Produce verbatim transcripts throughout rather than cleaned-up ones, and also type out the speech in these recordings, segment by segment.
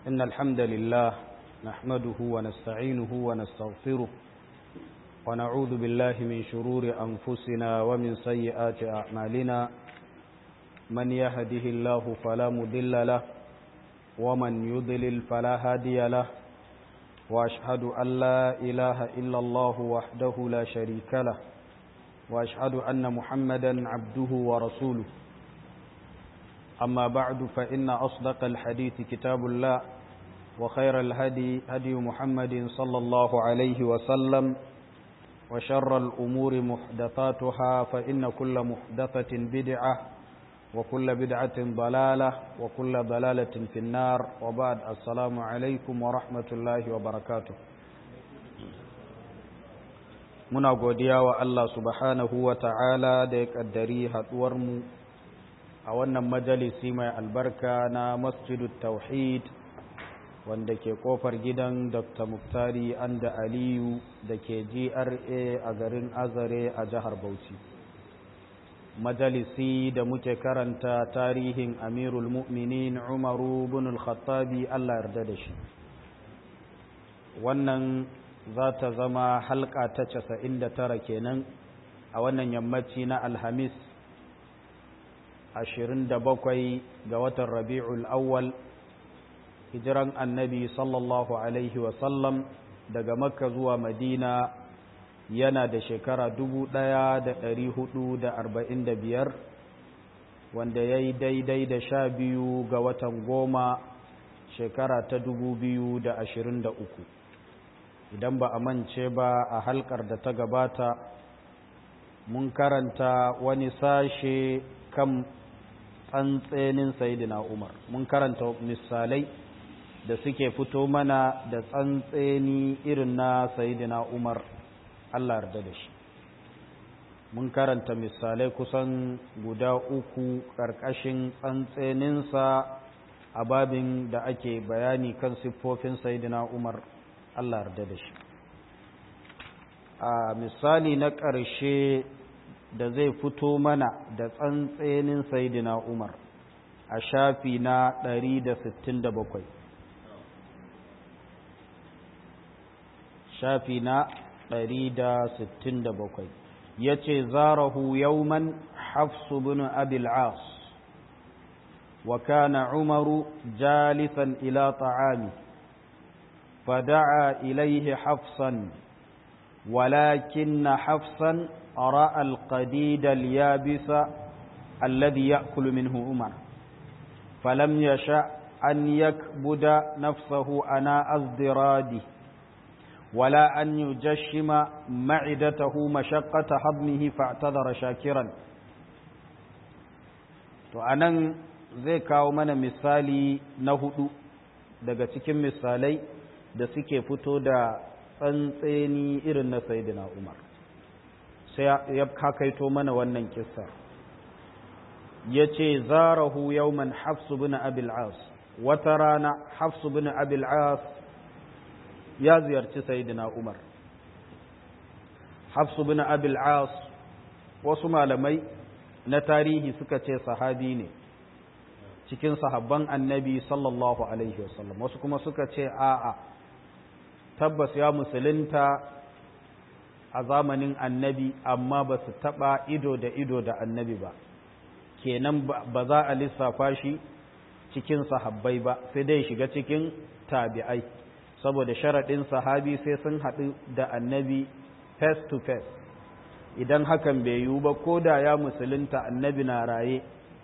إن الحمد لله نحمده ونستعينه ونستغفره ونعوذ بالله من شرور أنفسنا ومن سيئات أعمالنا من يهده الله فلا مضل له ومن يضلل فلا هادي له وأشهد أن لا إله إلا الله وحده لا شريك له وأشهد أن محمدا عبده ورسوله أما بعد فإن أصدق الحديث كتاب الله وخير الهدي هدي محمد صلى الله عليه وسلم وشر الأمور محدثاتها فإن كل محدثة بدعة وكل بدعة ضلالة وكل ضلالة في النار وبعد السلام عليكم ورحمة الله وبركاته muna godiya wa Allah subhanahu wa ta'ala da ya ƙaddari haɗuwarmu a wannan majalisi mai albarka na masjidut tauhid wanda ke ƙofar gidan Dr. Muktari Anda Aliyu da ke G R A a garin Azare a jihar Bauchi. Majalisi da muke karanta tarihin Amirul Mu'minin Umaru bin al-Khattabi Allah yarda da shi. Wannan za ta zama halka ta casa'in da tara kenan a wannan yammaci na Alhamis ashirin da bakwai ga watan Rabi'ul Awwal hijiran annabi sallallahu alaihi wasallam daga Makka zuwa Madina yana da shekara dubu ɗaya da ɗari hudu da arba'in da biyar wanda ya yi daidai da sha biyu ga watan goma shekara ta dubu biyu da ashirin da uku. Idan ba a mance ba a halkar da ta gabata mun karanta wani sashe kan tsantsenin Sayyidina Umar, mun karanta misalai da suke fito mana da tsantseni irin na Sayyidina Umar Allah yarda da shi. Mun karanta misalai kusan guda uku ƙarƙashin tsantseninsa a babin da ake bayani kan siffofin Sayyidina Umar Allah yarda da shi. A misali na ƙarshe da zai fito mana da tsantsenin Sayyidina Umar a shafi na ɗari da sittin da bakwai. Shafi na ɗari da sittin da bakwai ya ce zarahu yauman Hafsu bin Abil As wa kana Umaru jalisan ila ta'ami فدعا إليه حفصا ولكن حفصا رأى القديد اليابس الذي يأكل منه عمر فلم يشأ أن يكبد نفسه أناء ازدراده ولا أن يجشم معدته مشقة هضمه فاعتذر شاكرا. وأنا zai kawo mana misali na hudu daga cikin misalai da suke fito da tsantseni irin na Sayyidina Umar. Sai ya kakaito mana wannan kissa yace zarahu yawman Hafs bin Abil As, wata rana Hafs bin Abil As ya ziyarci Sayyidina Umar. Hafs bin Abil As wasu malamai na tarihi suka ce sahabi ne cikin sahabban Annabi sallallahu alaihi wasallam, wasu kuma suka ce a'a tabbas ya musulunta a zamanin Annabi amma ba su taɓa ido da ido da Annabi ba, kenan ba za a lissafa shi cikin sahabbai ba, sai dai shiga cikin tabi'ai, saboda sharaɗin sahabi sai sun haɗu da Annabi face to face. Idan hakan bai yiwu ba, ko da ya musulunta Annabi na raye,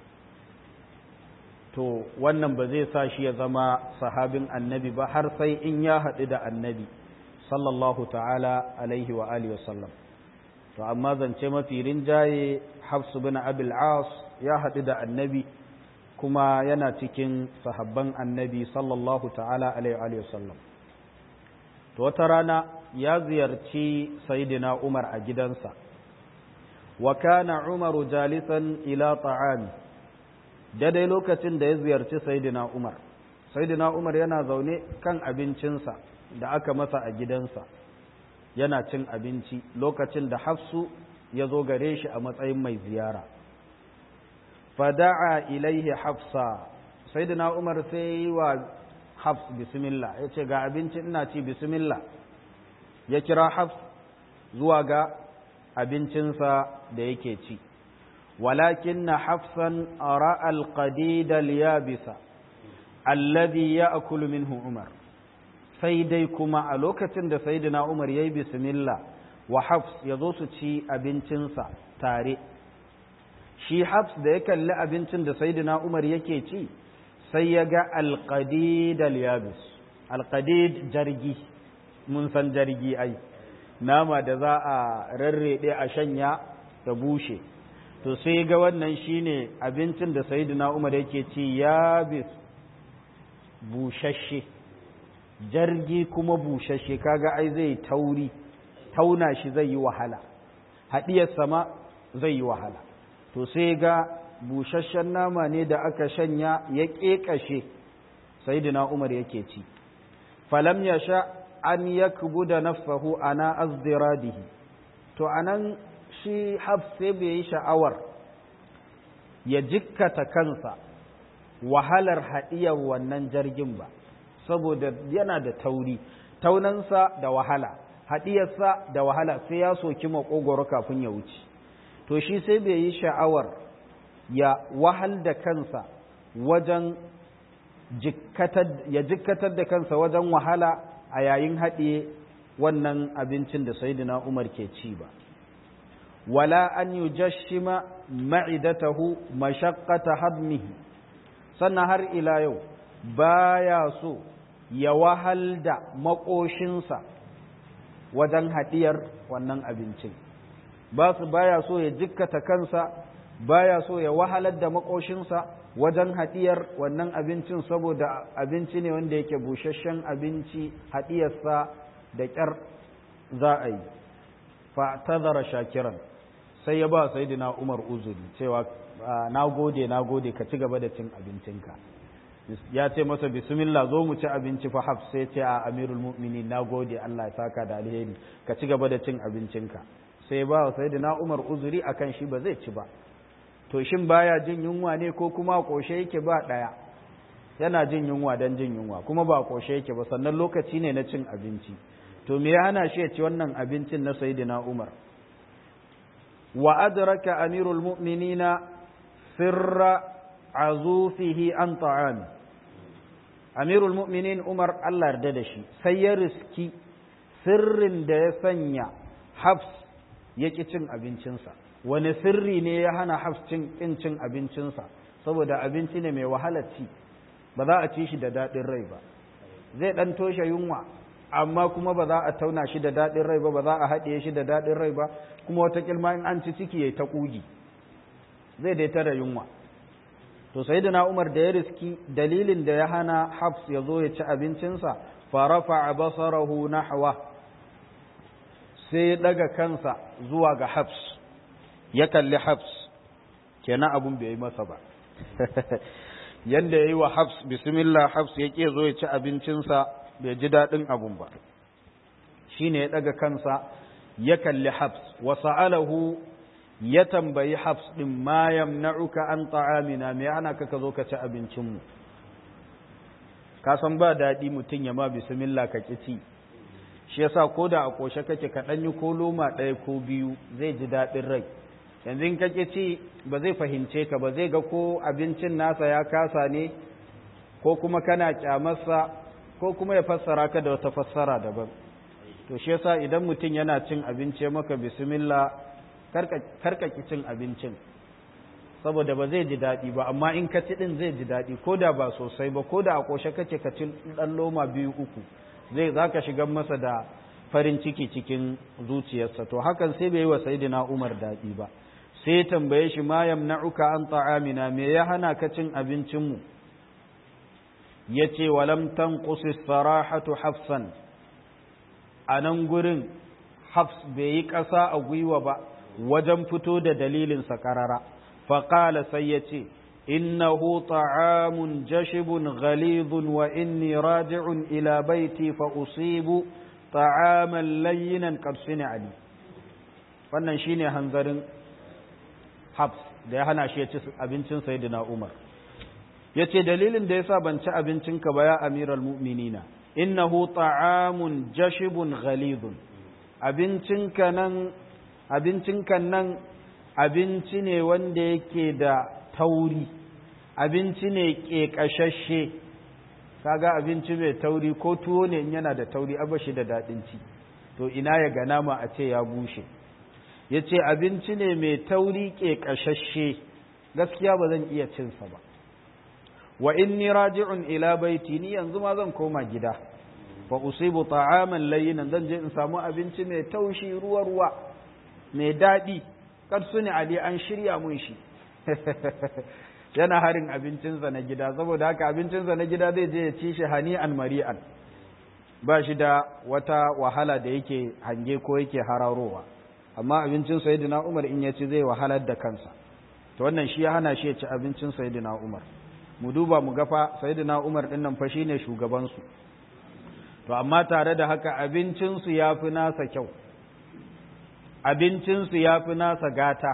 to wannan ba zai sa shi ya zama sahabin Annabi ba har sai in ya haɗu da Annabi sallallahu ta'ala alaihi wa alihi wasallam. To amma zance mafi rinjaye Hafs bin Abil As ya haɗu da Annabi kuma yana cikin sahabban Annabi sallallahu ta'ala alaihi wa alihi wasallam. To wata rana ya ziyarci Sayyidina Umar a gidansa. Wa kana Umaru jalisan ila ta'ami, daidai lokacin da ya ziyarci Sayyidina Umar, Sayyidina Umar yana zaune kan abincinsa da aka masa a gidansa, yana cin abinci lokacin da Hafsu ya zo gare shi a matsayin mai ziyara. Fada'a ilaihi Hafsa, Sayyidina Umar sai yi wa Hafs bismillah ya ce ga abinci ina ci bismillah ya kira Hafs zuwa ga abincinsa da yake ci walakin na Hafsan ra'a al-qadid al-yabisa alladhi ya'kulu minhu Umar sai dai kuma a lokacin da sayyidina Umar yayi bismillah wa Hafs yazo su ci abincinsa tare shi Hafs da ya kalli abincin da sayyidina Umar yake ci sai ya ga al-qadid al-yabis al-qadid jargi mun san jargi ai nama da za a rarrede a shanya da bushe to sai ga wannan shine abincin da sayyidina Umar yake ci yabis bushashe jargi kuma bushashe kaga ai zai tauri tauna shi zai yi wahala hadiyar sama zai yi wahala to sai ga bushashen nama ne da aka shanya ya kekashe sayyidina Umar yake ci falam yasha an yakbuda nafsahu ana azdiradihi to anan shi Hafs sai bai yi sha'awar ya jikkata kansa wahalar hadiyar wannan jargin ba saboda yana da tauri taunansa da wahala hadiyarsa da wahala sai ya soki makogoro kafin ya wuce to shi sai bai yi sha'awar ya wahal da kansa wajen jikkatar ya jikkatar da kansa wajen wahala a yayin haɗiye wannan abincin da sayyidina Umar ke ci ba wala an yujashshima ma'idatahu mashaqqata hadmihi sannan har ila yau baya so ya wahal da makoshinsa wajen haɗiyar wannan abincin ba su baya so ya jikkata kansa baya so ya wahalar da makoshinsa wajen haɗiyar wannan abincin saboda abinci ne wanda yake busasshen abinci haɗiyarsa da ƙyar za a yi fa'tazara shakiran sai ya ba sayyidina Umar uzuri cewa na gode na gode ka ci gaba da cin abincinka ya ce masa bismillah zo mu ci abinci fa Hafs sai ce a amirul mu'minin na gode Allah ya saka da alheri ka ci gaba da cin abincinka sai ba sayyidina Umar uzuri akan shi ba zai ci ba to shin baya jin yunwa ne ko kuma koshe yake ba daya yana jin yunwa dan jin yunwa kuma ba koshe yake ba sannan lokaci ne na cin abinci to me ya hana shi ya ci wannan abincin na sayyidina Umar wa adraka amirul mu'minina sirra azufihi an ta'am amirul mu'minin Umar Allah yarda da shi sai ya riski sirrin da ya sanya Hafs yaki cin abincinsa wani sirri ne ya hana Hafs cin cin abincinsa saboda abinci ne mai wahalar ci ba za a ci shi da daɗin rai ba zai ɗan toshe yunwa amma kuma ba za a tauna shi da daɗin rai ba ba za a haɗiye shi da daɗin rai ba kuma wata kilma in an ci ciki ya ta ƙugi zai dai tara yunwa to sayyidina Umar da ya riski dalilin da ya hana Hafs ya zo ya ci abincinsa farafa basarahu nahwa sai ya daga kansa zuwa ga Hafs ya kalli Hafs kenan abun bai yi masa ba yanda yayi wa Hafs bismillah Hafs ya ke zo ya ci abincinsa bai ji dadin abun ba shine ya daga kansa ya kalli Hafs wa sa'alahu ya tambayi Hafs din ma yamna'uka an ta'amina me ana ka zo ka ci abincin mu ka san ba dadi mutun ya ma bismillah ka kici shi yasa koda a koshe kake ka danyi ko loma ɗaya ko biyu zai ji dadin rai yanzu in kake ci ba zai fahimce ka ba zai ga ko abincin nasa ya kasa ne ko kuma kana kyamarsa ko kuma ya fassara ka da wata fassara daban to shi yasa idan mutum yana cin abinci maka bismillah karka ki cin abincin saboda ba zai ji daɗi ba amma in ka ci din zai ji daɗi ko da ba sosai ba ko da a ƙoshe kake ka ci ɗan loma biyu uku zai za ka shigar masa da farin ciki cikin zuciyarsa to hakan sai bai yi wa saidina Umar daɗi ba sai tambaye shi ma yamna'uka an ta'amina me ya hana ka cin abincinmu yace walam tanqusi sarahatu hafsan anan gurin Hafs bai yi ƙasa a gwiwa ba wajen fito da dalilin sa karara fa qala sai yace innahu ta'amun jashibun ghalidun wa inni raji'un ila baiti fa usibu ta'aman layyinan qad ali wannan shine hanzarin Hafs da ya hana shi ya ci abincin Sayyidina Umar yace dalilin da yasa ban ci abincinka ba ya amiral mu'minina innahu ta'amun jashibun ghalidun abincinka nan abincinka nan abinci ne wanda yake da tauri abinci ne kekashashe kaga abinci mai tauri ko tuwo ne in yana da tauri abashi da dadin ci to ina ya ga nama a ce ya bushe yace abinci ne mai tauri kekashashe gaskiya ba zan iya cin sa ba wa inni raji'un ila baiti ni yanzu ma zan koma gida fa usibu ta'aman layyinan zan je in samu abinci mai taushi ruwa ruwa mai dadi kad suni ali an shirya mun shi yana harin abincinsa na gida saboda haka abincinsa na gida zai je ya ci shi hani'an mari'an ba shi da wata wahala da yake hange ko yake hararowa amma abincin sayyidina Umar in ya ci zai wahalar da kansa to wannan shi ya hana shi ya ci abincin sayyidina Umar mu duba mu gafa sayyidina Umar din nan fa shine shugaban su to amma tare da haka abincin su yafi nasa kyau abincin su yafi nasa gata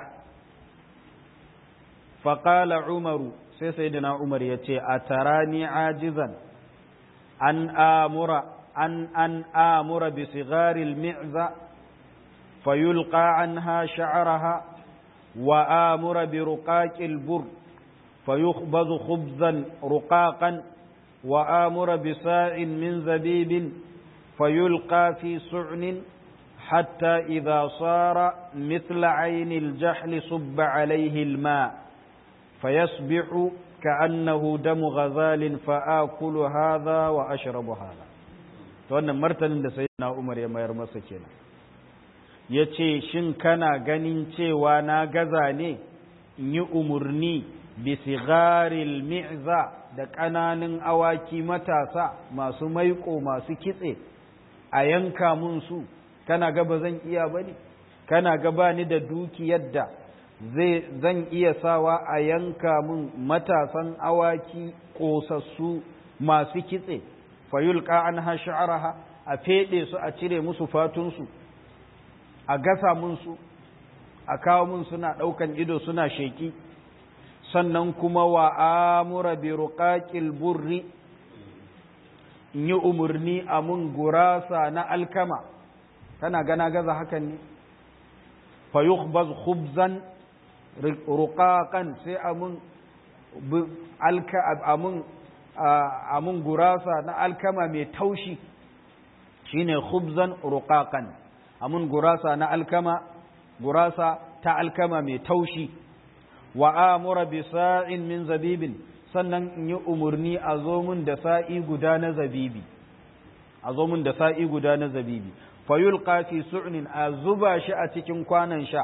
fa qala Umaru sai sayyidina Umar yace atarani ajizan an amura an an amura bi sigaril mi'za fayulqa anha sha'raha wa amura bi ruqaqil bur فيخبز خبزا رقاقا وآمر بساع من زبيب فيلقى في سعن حتى إذا صار مثل عين الجحل صب عليه الماء فيصبح كأنه دم غزال فآكل هذا وأشرب هذا wannan martanin da sayyidina Umar ya mayar masa kenan yace shin kana ganin cewa na gaza ne in yi umurni bisigaril mi'za da ƙananan awaki matasa masu maiƙo masu kitse a yanka mun su kana ga ba zan iya bane kana ga ba ni da dukiyar da zai zan iya sawa a yanka mun matasan awaki ƙosassu masu kitse fayulqa anha sha'raha a fede su a cire musu fatun su a gasa mun su a kawo mun suna ɗaukan ido suna sheki sannan kuma wa amura bi ruqaqil burri in yi umarni a mun gurasa na alkama tana gana gaza hakan ne fa yukhbaz khubzan ruqaqan sai amun alka amun amun gurasa na alkama mai taushi shine khubzan ruqaqan amun gurasa na alkama gurasa ta alkama mai taushi wa amura bi sa'in min zabibin sannan in yi umarni a zo mun da sa'i guda na zabibi a zo mun da sa'i guda na zabibi fa yulqa fi su'nin a zuba shi a cikin kwanan sha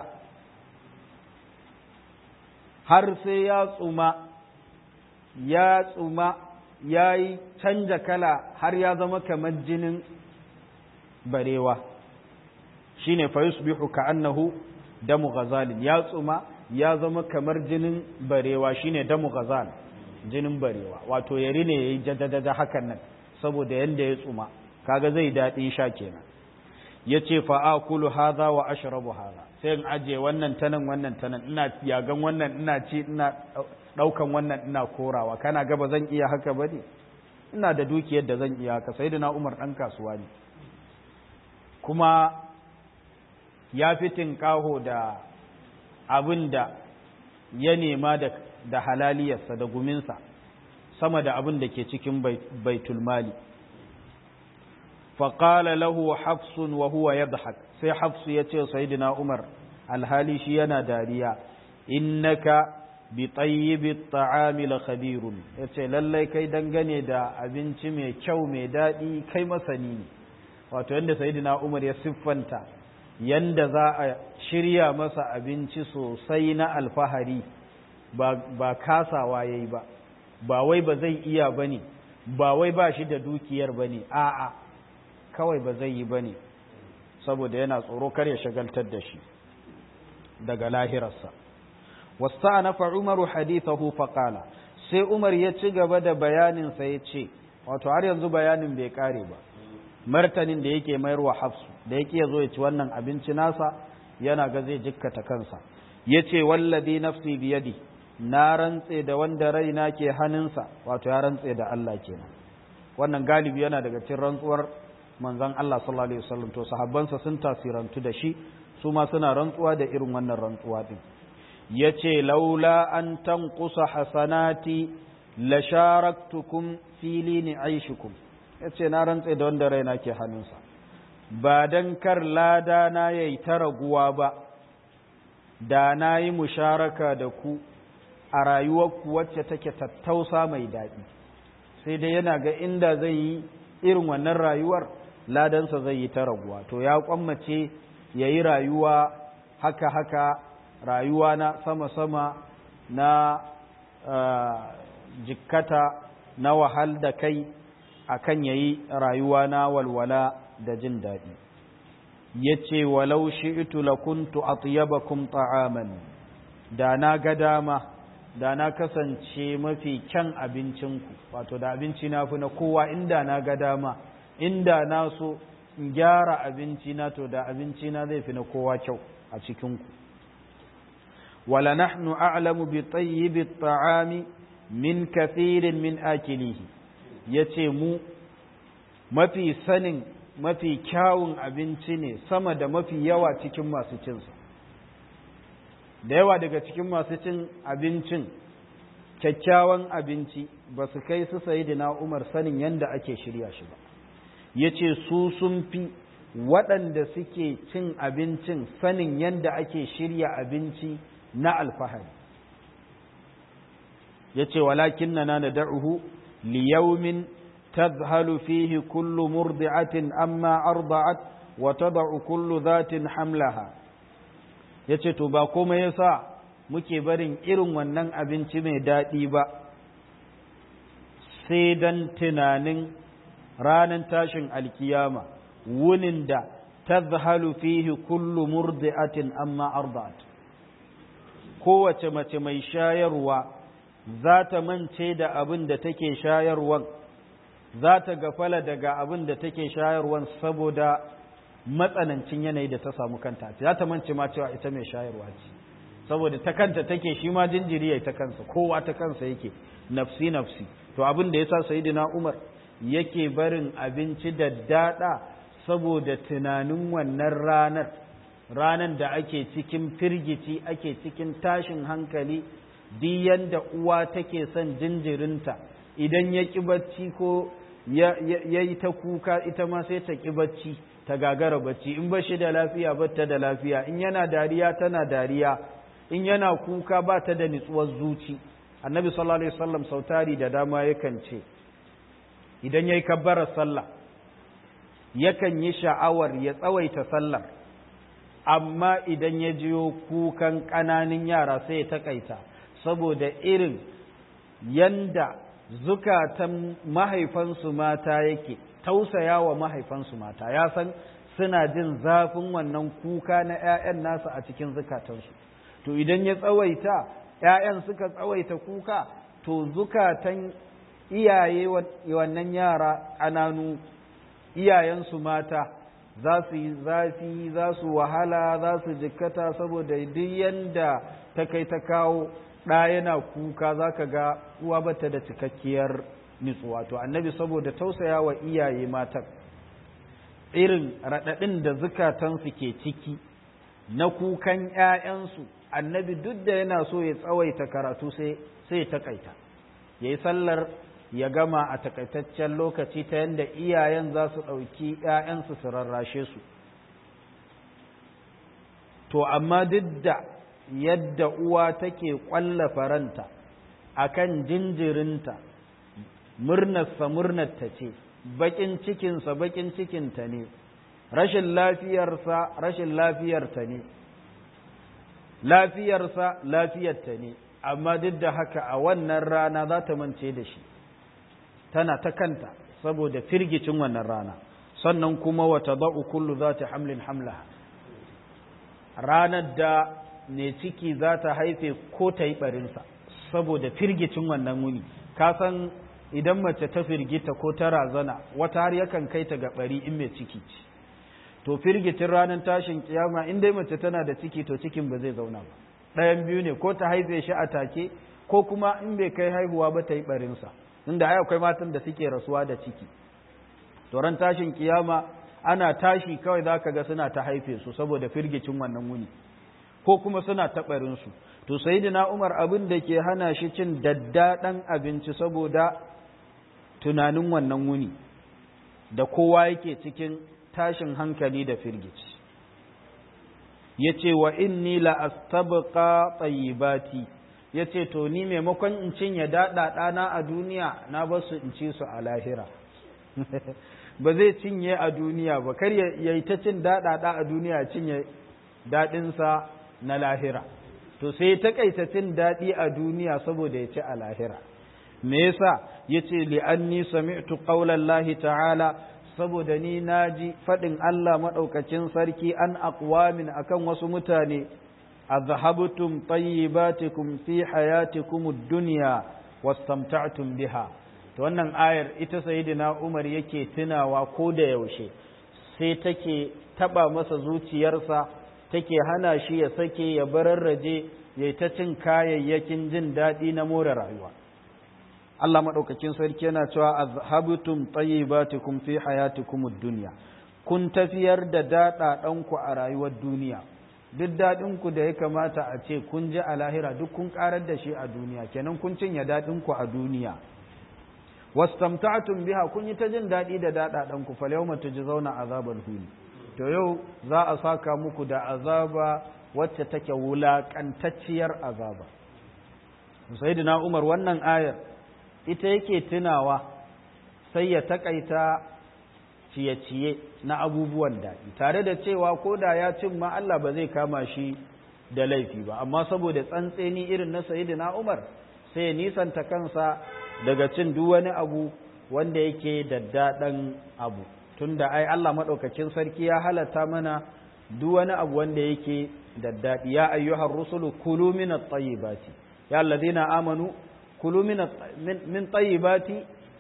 har sai ya tsuma ya tsuma yayi canja kala har ya zama kamar jinin barewa shine fa yusbihu ka'annahu damu ghazalin ya tsuma ya zama kamar jinin barewa shine damu ghazal jinin barewa wato yari ne yayi jadadada hakan nan saboda yanda ya tsuma kaga zai dadi sha kenan yace fa akulu hadha wa ashrabu hadha sai in aje wannan tanan wannan tanan ina yagan wannan ina ci ina daukan wannan ina korawa kana ga ba zan iya haka bane ina da dukiyar da zan iya haka sayyidina Umar dan kasuwa ne kuma ya fitin kaho da abin da ya nema da halaliyarsa da guminsa sama da abin da ke cikin baitul mali faƙala lahu hafsun wa huwa yadhak sai hafsu ya ce sayyidina Umar alhali shi yana dariya innaka bi tayyibi ta'ami la khabirun yace lallai kai dangane da abinci mai kyau mai daɗi kai masani ne wato yanda sayyidina Umar ya siffanta yanda za a shirya masa abinci sosai na alfahari ba, ba kasawa ya yi ba ba wai ba zai iya ba ne ba wai ba shi da dukiyar ba ne a'a kawai ba zai yi ba ne saboda yana tsoro kar ya shagaltar da shi daga lahirarsa wasta na umaru hadithahu faqala sai Umar ya ci gaba da bayaninsa ya ce wato har yanzu bayanin bai kare ba martanin da yake mayarwa Hafsu da yake yazo ya ci wannan abinci nasa yana ga zai jikkata kansa yace wallazi nafsi biyadi na rantse da wanda raina ke hannunsa, wato ya rantse da Allah kenan. Wannan galibi yana daga cikin rantsuwar manzon Allah sallallahu alaihi wasallam, to sahabbansa sun tasirantu da shi, su ma suna rantsuwa da irin wannan rantsuwa din. Yace laula an tanqusa hasanati la sharaktukum fi lini aishikum, yace na rantse da wanda raina ke hannunsa, ba dan kar lada na yayi ta raguwa ba, da na yi musharaka da ku a rayuwarku wacce take tattausa mai daɗi. Sai dai yana ga inda zai yi irin wannan rayuwar ladansa zai yi ta raguwa, to ya kwammace ya yi rayuwa haka haka, rayuwa na sama-sama, na uh, jikkata, na wahal da kai, akan ya yi rayuwa na walwala da jin daɗi. Ya ce walau shi'tu lakuntu atyabakum ta'aman, da na ga dama da na kasance mafi kyan abincinku, wato da abinci na fi na kowa, inda na ga dama, inda na so in gyara abinci na, to da abinci na zai fi na kowa kyau a cikinku. Wala nahnu a'lamu bi tayyibi at-ta'ami min kathirin min akilihi, yace mu mafi sanin mafi kyawun abinci ne sama da mafi yawa cikin masu cinsa. Da yawa daga cikin masu cin abincin kyakkyawan abinci ba su kai su Sayyidina Umar sanin yadda ake shirya shi ba. Ya ce su sun fi waɗanda suke cin abincin sanin yadda ake shirya abinci na alfahari. Ya ce walakin na na da'uhu liyaumin tazhalu fihi kullu murdi'atin amma arda'at wa tada'u kullu zatin hamlaha. Ya ce to ba komai yasa muke barin irin wannan abinci mai daɗi ba, sai dan tunanin ranar tashin alkiyama, wunin da tazhalu fihi kullu murdi'atin amma arda'at, kowace mace mai shayarwa za ta mance da abin da take shayarwan, za ta gafala daga abin da take shayarwan saboda matsanancin yanayi da ta samu kanta, za ta mance ma cewa ita mai shayarwa ce, saboda ta kanta take, shi ma jinjiri ya ta kansa, kowa ta kansa yake, nafsi nafsi. To abin da yasa Sayyidina Umar yake barin abinci da dada saboda tunanin wannan ranar, ranar da ake cikin firgici, ake cikin tashin hankali, duk yanda uwa take son jinjirinta, idan ya ƙi bacci ko ya yi ta kuka, ita ma sai ta ƙi bacci, ta gagara bacci, in ba shi da lafiya ba ta da lafiya, in yana dariya tana dariya, in yana kuka ba ta da nutsuwar zuci. Annabi sallallahu alaihi wasallam sautari da dama yakan ce idan yayi kabbarar sallah yakan yi sha'awar ya tsawaita sallar, amma idan ya jiyo kukan ƙananan yara sai ya takaita, saboda irin yanda zukatan mahaifansu mata yake tausaya wa mahaifansu mata, ya san suna jin zafin wannan kuka na ‘ya'yan nasa a cikin zukatansu. To idan ya tsawaita, ‘ya'yan suka tsawaita kuka, to zukatan iyaye wannan yara ƙananu, iyayensu mata za su yi zafi, za su wahala, za su jikkata, saboda duk yanda ta kai ta kawo ɗa yana kuka za ka ga uwa bata da cikakkiyar nutsuwa. To annabi saboda tausaya wa iyaye matan, irin raɗaɗin da zukatansu ke ciki na kukan ‘ya'yansu, annabi duk da yana so ya tsawaita karatu sai ya takaita, ya yi sallar ya gama a takaitaccen lokaci ta yadda iyayen za su ɗauki ‘ya'yansu su rarrashe su. To amma duk da yadda uwa take ƙwalla faranta a kan jinjirinta, murnarsa murnarta ce, baƙin cikinsa baƙin cikinta ne, rashin lafiyarsa rashin lafiyarta ne, lafiyarsa lafiyarta ne, amma duk da haka a wannan rana za ta mance da shi, tana ta kanta saboda firgicin wannan rana. Sannan kuma wata ba'u kullu za ta hamlin hamlaha, ranar da mai ciki za ta haife ko ta yi ɓarinsa saboda firgicin wannan wuni. Ka san idan mace ta firgita ko ta razana, wata har yakan kai ta ga ɓari in mai ciki ce. To firgicin ranar tashin kiyama in dai mace tana da ciki, to cikin ba zai zauna ba. Ɗayan biyu ne, ko ta haife shi a take ko kuma in bai kai haihuwa ba ta yi barinsa, inda ai akwai matan da suke rasuwa da ciki, to ran tashin kiyama ana tashi kawai za ka ga suna ta haife su saboda firgicin wannan wuni, ko kuma suna ta barinsu. To sayyidina Umar abin da ke hana shi cin daddaɗan abinci saboda tunanin wannan wuni da kowa yake cikin tashin hankali da firgici. Ya ce wa inni la astabqa tayyibati, ya ce to ni maimakon in cinye daɗaɗana a duniya na ba su in ci su a lahira. Ba zai cinye a duniya ba, kar ya yi ta cin daɗaɗa a duniya cinye daɗinsa na lahira. To sai ta kaita cin daɗi a duniya saboda ya ci a lahira. Me yasa? Ya ce li'anni sami'tu qaulallahi ta'ala, saboda ni naji faɗin Allah maɗaukacin sarki an aqwamin akan wasu mutane, azhabtum tayyibatikum fi hayatikum ad-dunya wastamta'tum biha. To wannan ayar ita sayyidina Umar yake tunawa ko da yaushe, sai take taba masa zuciyarsa, take hana shi ya sake ya bararraje ya ta cin kayayyakin jin daɗi na more rayuwa. Allah maɗaukakin sarki yana cewa azhabtum tayyibatikum fi hayatikum ad-dunya, kun tafiyar da daɗaɗanku a rayuwar duniya. Duk daɗinku da ya kamata a ce kun ji a lahira duk kun ƙarar da shi a duniya, kenan kun cinye daɗinku a duniya. Wastamta'tum biha, kun yi ta jin daɗi da daɗaɗanku, fal yawma tujzauna azabal huni. To yau za a saka muku da azaba wacce take wulaƙantacciyar azaba. Sayyidina Umar wannan ayar ita yake tunawa, sai ya takaita ciye-ciye na abubuwan daɗi, tare da cewa ko da ya cin ma Allah ba zai kama shi da laifi ba, amma saboda tsantseni irin na Sayyidina Umar sai ya nisanta kansa daga cin duk wani abu wanda yake daddaɗan abu, tunda ai Allah maɗaukakin sarki ya halatta mana duk wani abu wanda yake daddaɗi. Ya ayyuhar rusulu kulu min at-tayyibati, ya alladhina amanu kulu min min tayyibati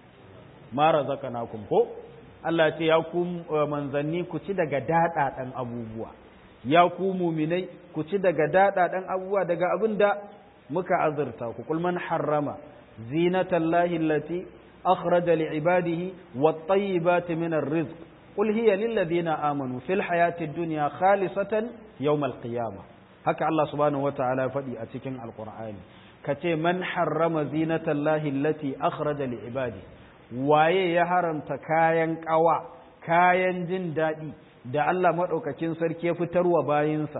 ma razaqnakum. Ko Allah ce ya ku manzanni ku ci daga daɗaɗan abubuwa, ya ku muminai ku ci daga daɗaɗan abubuwa, daga abin da muka azurta ku. Kul man harrama zinatallahi allati akhraja li'ibadihi wat-tayyibati min ar-rizq qul hiya lil ladina amanu fil hayati dunya khalisatan yawm al-qiyamah. Haka Allah subhanahu wataala ya faɗi a cikin alqur'ani, kace man harrama zinatallahi allati akhraja li'ibadihi, waye ya haramta kayan ƙawa, kayan jin daɗi da Allah maɗaukakin sarki ya fitarwa bayinsa,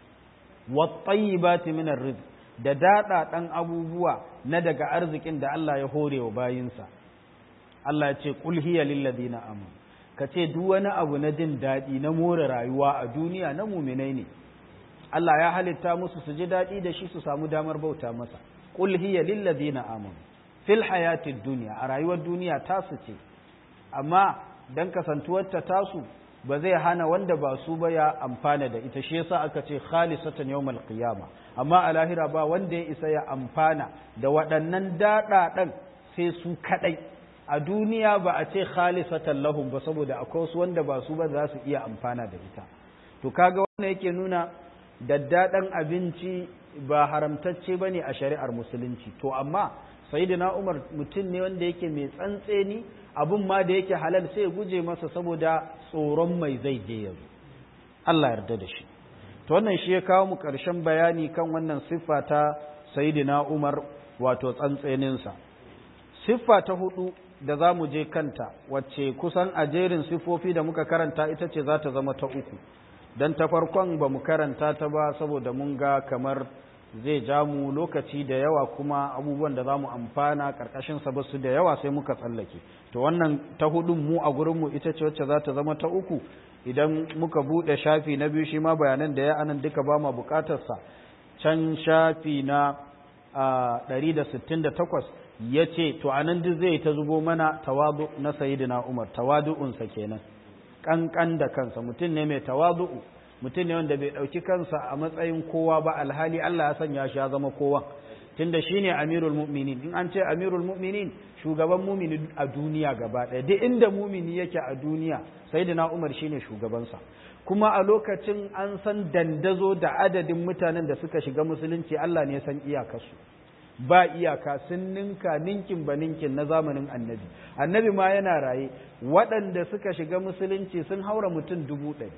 wat-tayyibati min ar-rizq, da daɗaɗan abubuwa na daga arzikin da Allah ya hore wa bayinsa. Allah ya ce qul hiya lil ladina amanu, kace duk wani abu na jin daɗi na more rayuwa a duniya na mu'minai ne. Allah ya halitta musu su ji daɗi da shi su samu damar bauta masa. Qul hiya lil ladina amanu fil hayatid dunya, a rayuwar duniya tasu ce, amma dan kasantuwarta tasu ba zai hana wanda ba su ba ya amfana da ita. Shi yasa aka ce khalisatan yawmal qiyama, amma a lahira ba wanda ya isa ya amfana da waɗannan daɗaɗan sai su kaɗai. A duniya ba a ce khalisatan lahum ba, saboda akwai wasu wanda ba su ba za su iya amfana da ita. To kaga wannan yake nuna daddaɗan abinci ba haramtacce bane a shari'ar musulunci. To amma sayyidina Umar mutum ne wanda yake mai tsantseni, abun ma da yake halal sai ya guje masa saboda tsoron mai zai je yanzu. Allah yarda da shi. To wannan shi ya kawo mu ƙarshen bayani kan wannan siffa ta sayyidina Umar, wato tsantseninsa. Siffa ta hudu da za mu je kanta, wacce kusan a jerin siffofi da muka karanta ita ce za ta zama ta uku, don ta farkon ba mu karanta ta ba saboda mun ga kamar zai ja mu lokaci da yawa, kuma abubuwan da za mu amfana ƙarƙashinsa ba su da yawa sai muka tsallake. To wannan ta hudun mu a gurinmu ita ce wacce za ta zama ta uku. Idan muka buɗe shafi na biyu, shi ma bayanan da ya anan duka ba ma buƙatarsa, can shafi na ɗari da sittin da takwas ya ce to anan duk zai ta zubo mana tawadu na sayidina Umar, tawadu'unsa kenan, ƙanƙan da kansa. Mutum ne mai tawadu'u, mutum ne wanda bai ɗauki kansa a matsayin kowa ba, alhali Allah ya sanya shi ya zama kowa, tunda shi ne amirul mu'minin. In an ce amirul mu'minin, shugaban mumini a duniya gaba ɗaya, duk inda mumini yake a duniya sayyidina Umar shi ne shugabansa. Kuma a lokacin an san dandazo da adadin mutanen da suka shiga musulunci, Allah ne san iyakarsu. ba iyaka, sun ninka ninkin ba ninkin na zamanin annabi. Annabi ma yana raye, waɗanda suka shiga musulunci sun haura mutum dubu ɗari.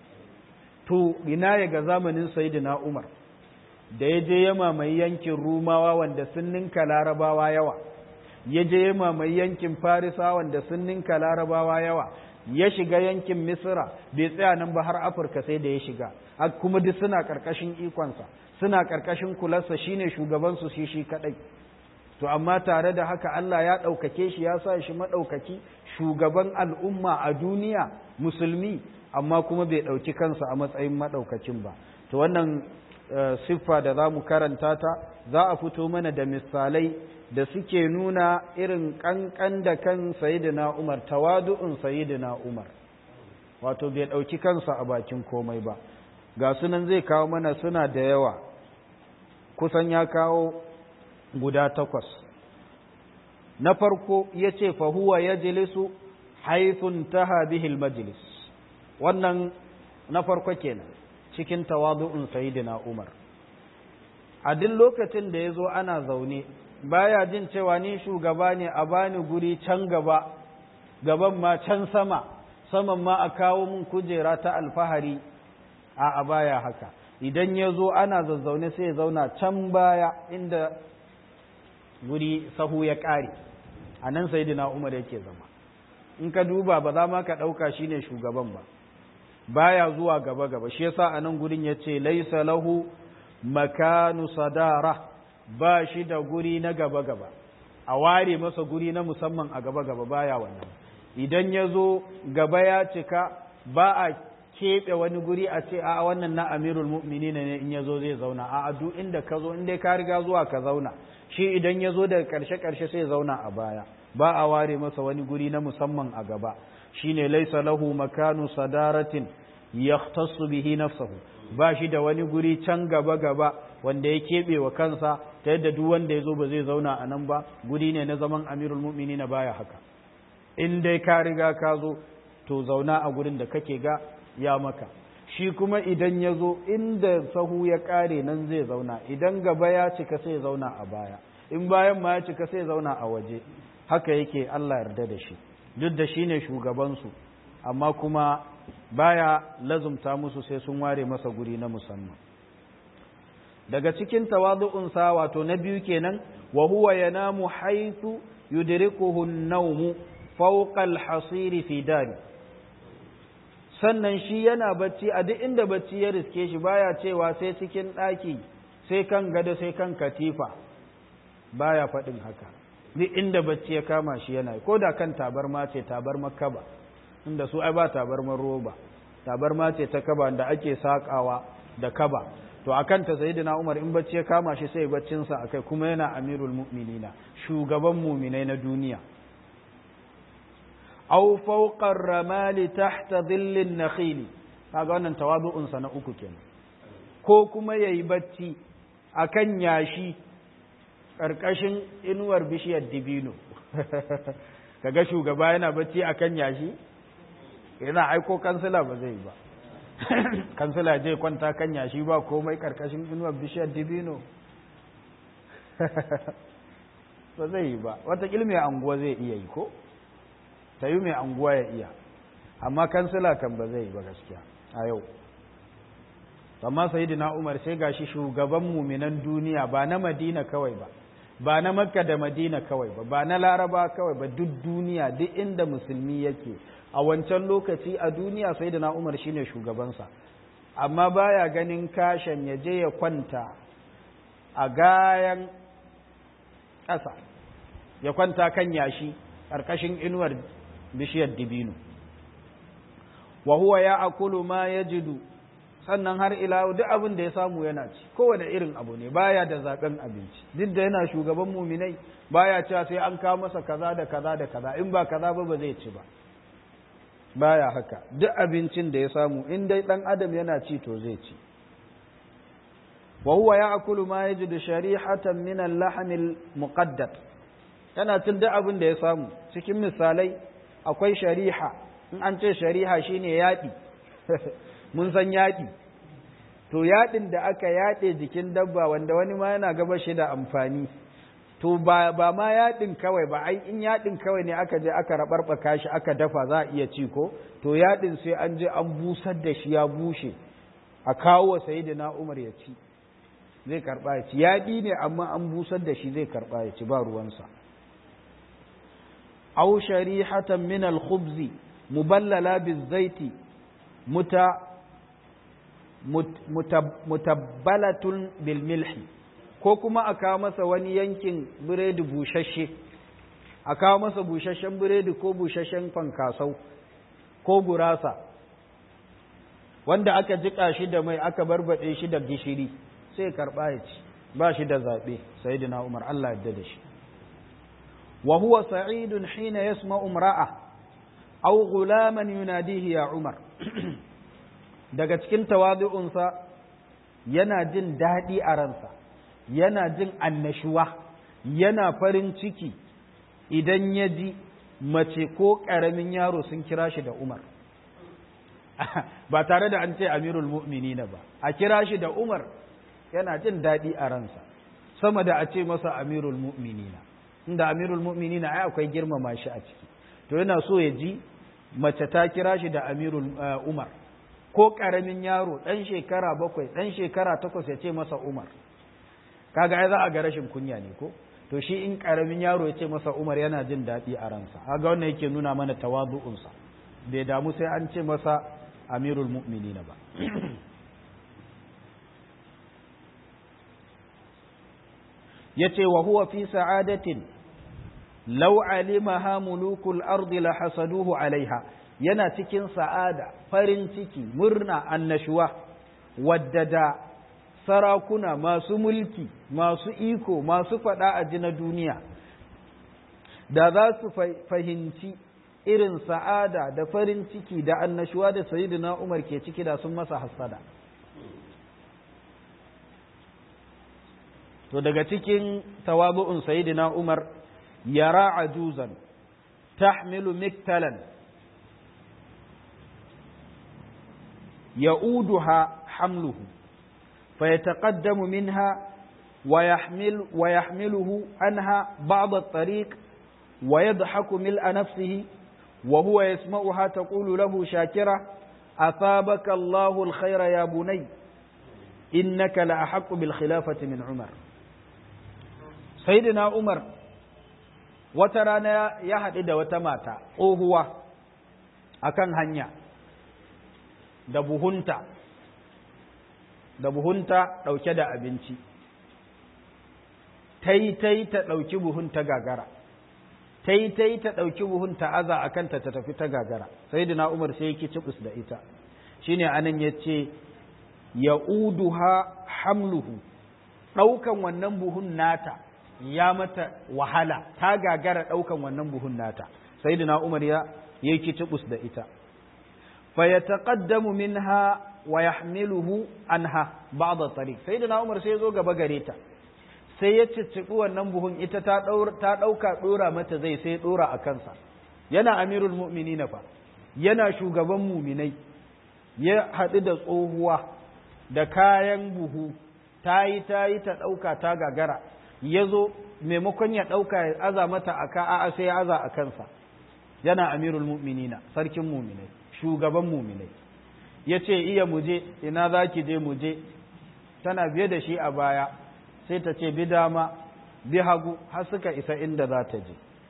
To ina ya ga zamanin Sayyidina Umar da ya je ya mamaye yankin Rumawa wanda sun ninka Larabawa yawa, ya je ya mamaye yankin Farisa wanda sun ninka Larabawa yawa, ya shiga yankin Misra, bai tsaya nan ba har Afirka sai da ya shiga, kuma duk suna ƙarƙashin ikonsa, suna ƙarƙashin kularsa, shine shugabansu shi shi kaɗai. To amma tare da haka Allah ya ɗaukake shi, ya sa shi maɗaukaki, shugaban al'umma a duniya, musulmi, amma kuma bai ɗauki kansa a matsayin maɗaukacin ba. To wannan siffa da za mu karanta ta, za a fito mana da misalai da suke nuna irin ƙanƙan da kan Sayyidina Umar, tawadu'un Sayyidina Umar, wato bai ɗauki kansa a bakin komai ba. Ga sunan zai kawo mana suna da yawa, kusan ya kawo guda takwas. Na farko ya ce, fahuwa ya jilisu haithun taha bihil majalis. Wannan na farko kenan cikin tawadu'un Sayyidina Umar. A duk lokacin da ya zo ana zaune, baya jin cewa ni shugaba ne a bani guri can gaba, gaban ma can sama, saman ma a kawo mun kujera ta alfahari, a baya haka. Idan ya zo ana zazzaune sai ya zauna can baya inda guri sahu ya ƙare, a nan Sayyidina Umar yake zama. In ka duba ba za ma ka ɗauka shi ne shugaban ba, baya zuwa gaba-gaba. Shi yasa a nan gurin ya ce, laisa lahu makanu sadara, ba shi da guri na gaba-gaba, a ware masa guri na musamman a gaba-gaba, baya wannan. Idan ya zo gaba ya cika, ba a keɓe wani guri a ce a wannan na amirul mu'minin ne in ya zo zai zauna, a duk inda ka zo, inda ka riga zuwa ka zauna. Shi idan ya zo daga ƙarshe-ƙarshe sai zauna a baya, ba a ware masa wani guri na musamman a gaba. Shine laisa lahu makanu sadaratin yahtassu bihi nafsuhu, ba shi da wani guri can gaba-gaba wanda ya keɓe wa kansa ta yadda duk wanda ya zo ba zai zauna a nan ba, guri ne na zaman amirul mu'minin baya haka. In dai ka riga ka zo, to zauna a gurin da kake ga ya maka. Shi kuma idan ya zo inda sahu ya ƙare nan zai zauna, idan gaba ya cika sai zauna a baya, in bayan ma ya cika sai zauna a waje. Haka yake, Allah yarda da shi, duk da shi ne shugabansu, amma kuma baya lazumta musu sai sun ware masa guri na musamman. Daga cikin tawadu'unsa wato na biyu kenan, wa huwa yanamu haythu yudrikuhu an-nawmu fawqa al-hasiri fi dari. Sannan shi yana bacci a duk inda bacci ya riske shi, baya cewa sai cikin ɗaki, sai kan gado, sai kan katifa, baya faɗin haka. Duk inda bacci ya kama shi yana, ko da kan tabarma ce, tabarma kaba, inda su ai ba tabarmar roba, tabarma ce ta kaba da ake sakawa da kaba. To akan ta Sayyidina Umar in bacci ya kama shi sai baccinsa akai, kuma yana amirul mu'minina, shugaban mu'minai na duniya. Aw fawqa ar-ramali tahta dhillin nakhil, kaga wannan tawadu'un sa na uku kenan. Ko kuma yayi bacci akan yashi karkashin inuwar bishiyar dibino. Kaga shugaba yana bacci akan yashi, yana aiko kansila ba zai ba. Kansila je kwanta kan yashi ba komai karkashin inuwar bishiyar dibino. Ba zai yi ba. Wata mai anguwa zai iya yi ko? Ta yi mai anguwa ya iya, amma kansila kan ba zai yi ba gaskiya a yau. Amma Sayyidina Umar sai gashi shugaban muminan duniya, ba na Madina kawai ba, ba na Makka da Madina kawai ba, ba na Laraba kawai ba, duk duniya, duk inda musulmi yake a wancan lokaci a duniya Sayyidina Umar shine shugabansa. Amma baya ganin kashin ya je ya kwanta a gayan ƙasa, ya kwanta kan yashi ƙarƙashin inuwar bishiyar dibino. Wa huwa ya akulu ma yajidu, sannan har ila duk abin da ya samu yana ci, kowane irin abu ne, baya da zaben abinci. Duk da yana shugaban muminai, baya cewa sai an kawo masa kaza da kaza da kaza, in ba kaza ba ba zai ci ba, baya haka. Duk abincin da ya samu in dai dan adam yana ci to zai ci. Wa huwa ya akulu ma yajidu sharihatan min al-lahm al-muqaddad, yana cin duk abin da ya samu. Cikin misalai akwai shariha, in an ce shariha shine yaɗi. Mun san yaɗi, to yaɗin da aka yaɗe jikin dabba wanda wani ma yana gaba shi da amfani, to ba ba ma yaɗin kawai ba, ai in yaɗin kawai ne aka je aka raɓarɓaka shi aka dafa za a iya ci ko, to yaɗin sai an je an busar da shi ya bushe a kawo wa sayyidina Umar ya ci, zai karɓa ya ci. Yaɗi ne amma an busar da shi zai karɓa ya ci ba ruwansa. aw sharihatan min al-khubzi muballala bizaiti muta mutabbalatun bil milhi, ko kuma a kawo masa wani yankin biredi bushashe, a kawo masa bushashen biredi ko bushashen fankasau ko gurasa wanda aka jika shi da mai aka barbade shi da gishiri, sai karba ya ci, ba shi da zabe sayyidina Umar Allah ya yarda da shi. wa huwa sa'idun hina yasma'u imra'a aw ghulaman yunadihi ya Umar daga cikin tawadu'unsa yana jin daɗi a ransa, yana jin annashuwa, yana farin ciki idan ya ji mace ko ƙaramin yaro sun kira shi da Umar ba tare da an ce amirul mu'minina ba, a kira shi da Umar yana jin daɗi a ransa sama da a ce masa amirul mu'minina, inda amirul mu'minina ai akwai girmama shi a ciki, to yana so ya ji mace ta kira shi da amirul Umar, ko ƙaramin yaro ɗan shekara bakwai ɗan shekara takwas ya ce masa Umar, kaga ai za a ga rashin kunya ne ko, to shi in ƙaramin yaro ya ce masa Umar yana jin daɗi a ransa, kaga wannan yake nuna mana tawadu'unsa, bai damu sai an ce masa amirul mu'minina ba. yace wa huwa fi sa'adatin law alimaha mulukul ardi la hasaduhu alaiha, yana cikin sa'ada, farin ciki, murna, annashuwa, wadda da sarakuna masu mulki, masu iko, masu faɗa a ji na duniya, da za su fahimci irin sa'ada da farin ciki da annashuwa da sayyidina Umar ke ciki da sun masa hasada. To daga cikin tawabu'un sayyidina Umar, yara ajuzan tahmilu miktalan يؤودها حمله فيتقدم منها ويحمل ويحمله عنها بعض الطريق ويضحك ملء نفسه وهو يسمعها تقول له شاكرة أثابك الله الخير يا بني إنك لأحق بالخلافة من عمر. سيدنا عمر وترانا يحدد وتماتا وهو أكن هنيا da buhunta da buhunta ɗauke da abinci, taitai ta ɗauki buhunta gagara, taitai ta ɗauki buhunta aza a kanta ta tafi ta gagara, sai da Umar sai yake cibus da ita, shi ne anan ya ce ya uduha hamluhu, ɗaukan wannan buhun nata ya mata wahala, ta gagara ɗaukan wannan buhun nata, sai da Umar ya yake cibus da ita. فيتقدم منها ويحمله عنها بعض الطريق سيدنا عمر sai zo gaba gare ta sai ya ciccibi wannan buhun ita ta ta dauka dora mata zai sai dora a kansa, yana amirul mu'minin fa, yana shugaban mu'minai, ya haɗu da tsohuwa da kayan buhu, tayi tayi ta dauka ta gagara, yazo maimakon ya dauka ya aza mata aka a'a sai ya aza a kansa, yana amirul mu'minin, sarkin mu'minai, shugaban muminai, ya ce iya muje, ina za ki je muje, tana biye da shi a baya, sai ta ce bi dama bi hagu har suka isa inda za ta je.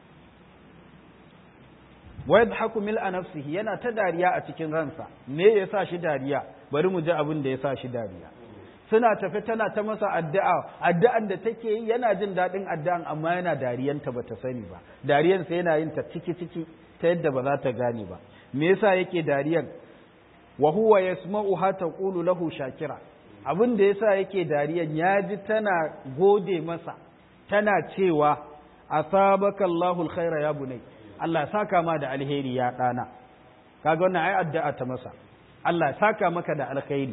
wa yadhaku mil'a nafsihi, yana ta dariya a cikin ransa, me ya sa shi dariya, bari mu ji abin da ya sa shi dariya. Suna tafi tana ta masa addu'a, addu'an da take yi yana jin daɗin addu'an amma yana dariyanta ba ta sani ba, dariyansa yana yin ta ciki ciki ta yadda ba za ta gane ba. Me yasa yake dariyan? wa huwa yasma'uha taqulu lahu shakira, abin da yasa yake dariyan ya ji tana gode masa, tana cewa asabaka Allahu alkhaira ya bunai, Allah ya saka ma da alheri ya dana. Kaga wannan ai addu'a ta masa, Allah ya saka maka da alkhairi,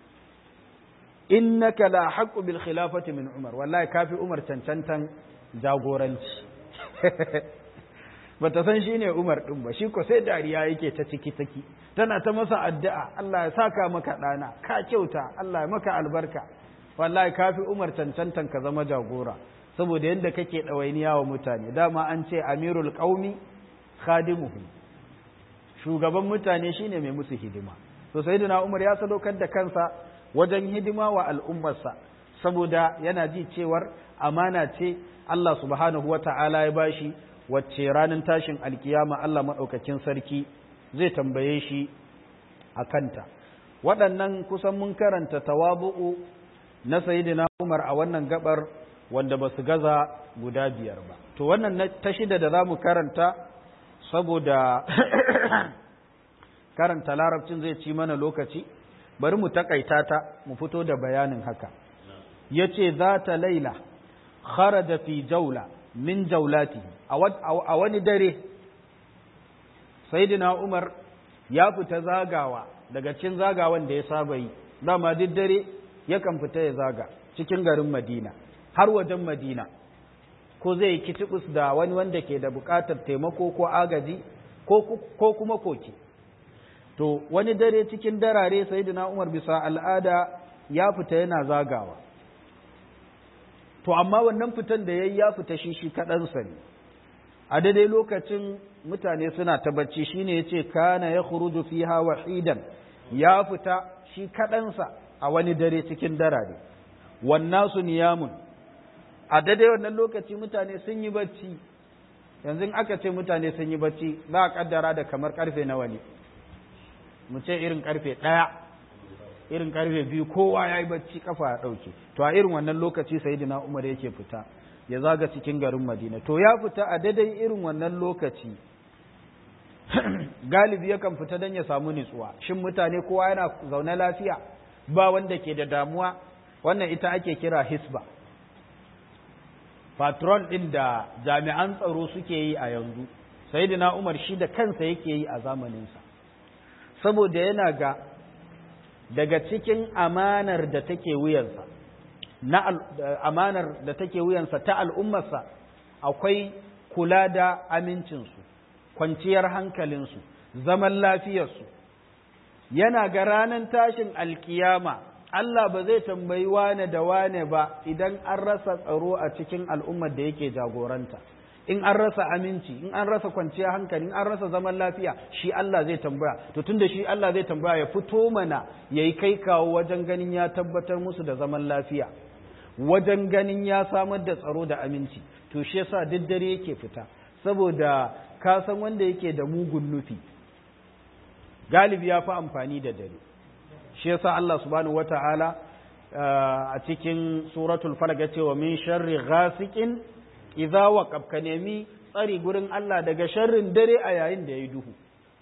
innaka la haqqu bil khilafati min Umar, wallahi kafi Umar cancantan jagoranci. bata san shi ne Umar ɗin ba, shi ko sai dariya yake ta ciki ciki, tana ta masa addu'a, Allah ya saka maka ɗana, ka kyauta, Allah ya maka albarka, wallahi kafi Umar cancantan ka zama jagora. saboda yadda kake ɗawainiya wa mutane. Dama an ce amirul qaumi khadimuhu, shugaban mutane shine mai musu hidima. To sayyidina Umar ya sadaukar da kansa wajen hidima wa al'ummarsa saboda yana ji cewar amana ce Allah subhanahu wata'ala ya bashi, wacce ranar tashin alkiyama Allah maɗaukakin sarki zai tambaye shi a kanta. Waɗannan kusan mun karanta tawabu'u na sayyidina Umar a wannan gabar wanda ba su gaza guda biyar ba. To wannan ta shida da za mu karanta, saboda karanta larabcin zai ci mana lokaci, bari mu takaita ta mu fito da bayanin haka. Ya ce za ta laila kharaja fi jaula min jaulati, a wani dare sayyidina Umar ya fita zagawa daga cikin zagawan da ya saba yi. Dama duk dare yakan fita ya zaga cikin garin Madina har wajen Madina, ko zai yi kitibus da wani wanda ke da buƙatar taimako ko agaji ko kuma koki. To wani dare cikin darare sayyidina Umar bisa al'ada ya fita yana zagawa. To amma wannan fitan da yayi ya fita shi shi kaɗansa ne. A daidai lokacin mutane suna ta bacci, shine yace kana yakhruju fiha wahidan, ya fita shi kaɗansa a wani dare cikin darare. Wannasu niyamun, a daidai wannan lokaci mutane sun yi bacci. Yanzu aka ce mutane sun yi bacci za a kaddara da kamar karfe nawa ne? Mu ce irin karfe ɗaya, irin karfe biyu, kowa ya yi bacci kafa ya ɗauke. To a irin wannan lokaci sayyidina Umar yake fita ya zaga cikin garin Madina. To ya fita a daidai irin wannan lokaci galibi yakan fita don ya samu nutsuwa. Shin mutane kowa yana zaune lafiya, ba wanda ke da damuwa? Wannan ita ake kira hisba, patrol ɗin da jami'an tsaro suke yi a yanzu. Sayyidina Umar shi da kansa yake yi a zamaninsa, saboda yana ga daga cikin amanar da take wuyansa na amanar da take wuyansa ta al'ummarsa akwai kula da amincinsu, kwanciyar hankalinsu, zaman lafiyarsu. Yana ga ranar tashin alkiyama Allah ba zai tambayi wane da wane ba idan an rasa tsaro a cikin al'ummar da yake jagoranta, in an rasa aminci, in an rasa kwanciyar hankali, in an rasa zaman lafiya, shi Allah zai tambaya. To tunda shi Allah zai tambaya, ya fito mana ya yi kai kawo wajen ganin ya tabbatar musu da zaman lafiya, wajen ganin ya samar da tsaro da aminci. To shi yasa duk dare yake fita, saboda ka san wanda yake da mugun nufi galibi ya fi amfani da dare. Shi yasa Allah subhanahu wata'ala a cikin suratul falaq ya ce wa min sharri ghasiqin idza waqab, ka nemi tsari gurin Allah daga sharrin dare a yayin da yayi duhu.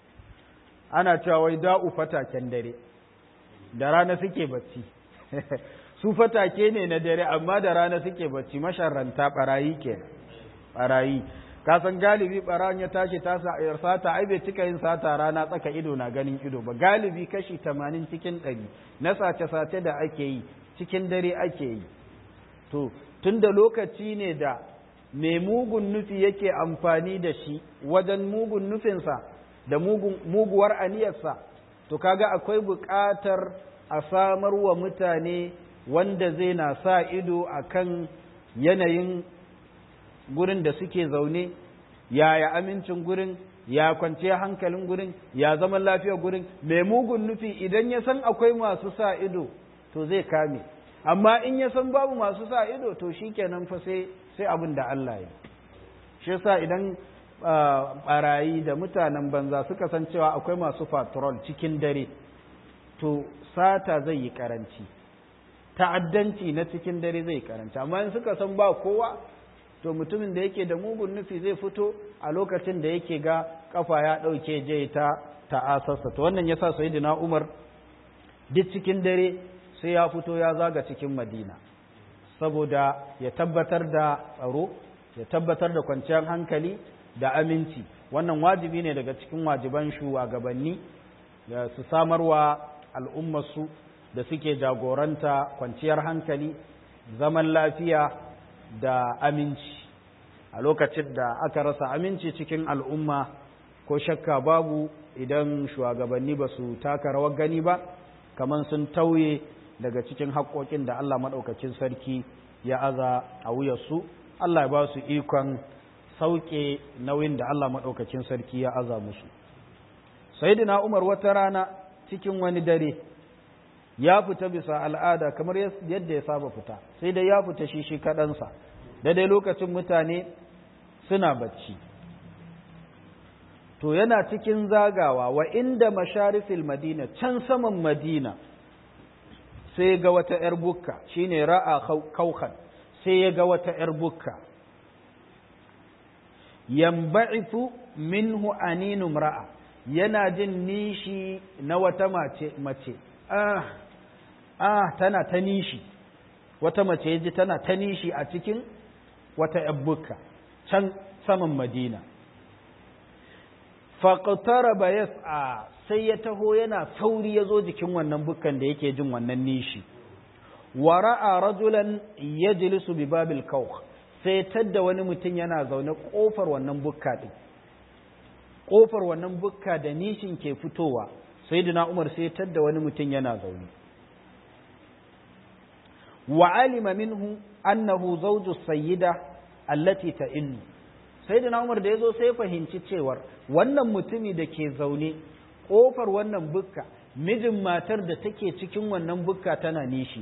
Ana cewa wai da'u fataken dare, da rana suke bacci su fatake ne na dare amma da rana suke bacci. Masharranta barayi kenan, barayi. Ka san galibi baran ya tashi ta sata, ai bai cika yin sata rana tsaka ido na ganin ido ba. Galibi kashi tamanin cikin ɗari na sace-sace da ake yi cikin dare ake yi. To tunda lokaci ne da mai mugun nufi yake amfani da shi wajen mugun nufinsa da muguwar aniyarsa, to kaga akwai buƙatar a samar wa mutane wanda zai na sa ido akan yanayin gurin da suke zaune, yaya amincin gurin, ya kwanciya hankalin gurin, ya zaman lafiyar gurin. Mai mugun nufi idan ya san akwai masu sa ido to zai kame, amma in ya san babu masu sa ido to shikenan fa sai sai abin da Allah ya. Shi yasa idan barayi da mutanen banza suka san cewa akwai masu patrol cikin dare, to sata zai yi karanci, ta'addanci na cikin dare zai karanci. Amma in suka san ba kowa, to mutumin da yake da mugun nufi zai fito a lokacin da yake ga kafa ya ɗauke je ta ta'asarsa. To wannan yasa sayyidina Umar duk cikin dare sai ya fito ya zaga cikin Madina, saboda ya tabbatar da tsaro, ya tabbatar da kwanciyar hankali da aminci. Wannan wajibi ne daga cikin wajiban shugabanni da su samarwa al'ummarsu da suke jagoranta kwanciyar hankali, zaman lafiya da aminci. A lokacin da aka rasa aminci cikin al'umma, ko shakka babu idan shugabanni ba su taka rawar gani ba, kamar sun tauye daga cikin haƙoƙin da Allah maɗaukacin sarki ya aza a wuyarsu. Allah ya ba su ikon sauke nauyin da Allah maɗaukacin sarki ya aza musu. Sayyidina Umar wata rana cikin wani dare ya fita bisa al'ada kamar yadda ya saba fita, sai dai ya fita shi shi kaɗansa, daidai lokacin mutane suna bacci. To yana cikin zagawa wa inda masharifil Madina, can saman Madina, sai ga wata ‘yar bukka, shine ra'a kaukan, sai ya ga wata ‘yar bukka. Yamba'ithu minhu aninum ra'a, yana jin nishi na wata mace, mace. ah, ah, tana ta nishi, wata mace ya ji tana ta nishi a cikin wata ‘yar bukka, can saman Madina. Faƙataraba yas'a, sai ya taho yana sauri ya zo jikin wannan bukkan da yake jin wannan nishi. Wa ra'a rajulan yajlisu bi babil kawh, sai tadda wani mutum yana zaune ƙofar wannan bukka din. Ƙofar wannan bukka da nishin ke fitowa, sayyidina Umar sai tadda wani mutum yana zaune. Wa alima minhu annahu zawju sayyida allati ta'innu. Sayyidina Umar da yazo sai fahimci cewar wannan mutumi da ke zaune ƙofar wannan bukka, mijin matar da take cikin wannan bukka tana nishi.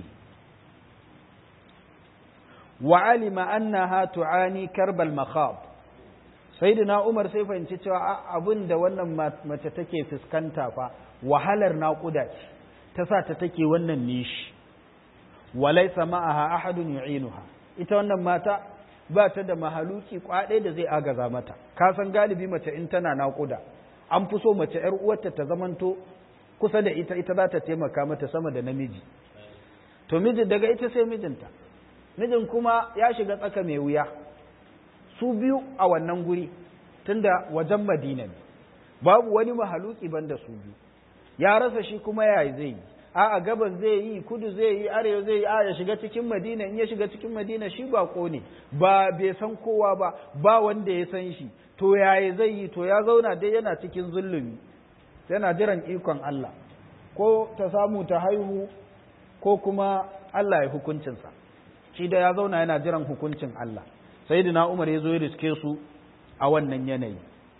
Wa alima annaha tu'ani karbal makhab. Sayyidina Umar sai fahimci cewa abin da wannan mace take fuskanta fa wahalar naƙuda ce ta sa ta take wannan nishi. Walaysa ma'aha ahadun yu'inuha. Ita wannan mata ba ta da mahaluki kwaɗe da zai agaza mata. Ka san galibi mace in tana naƙuda an fi so mace ‘yar uwarta ta zamanto kusa da ita, ita za ta taimaka mata sama da namiji. To mijin daga ita sai mijinta, mijin kuma ya shiga tsaka mai wuya, su biyu a wannan guri tunda wajen Madina ne, babu wani mahaluki banda su biyu. Ya rasa shi kuma ya zai yi, a'a gabas zai yi, kudu zai yi, arewa zai yi, a ya shiga cikin Madina. In ya shiga cikin Madina shi bako ne, ba bai san kowa ba, ba wanda ya san shi, to yaya zai yi? To ya zauna dai yana cikin zulumi, yana jiran ikon Allah, ko ta samu ta haihu ko kuma Allah ya hukuncinsa. Shi da ya zauna yana jiran hukuncin Allah. Sayyidina Umar ya zo ya riske su a wannan yanayi.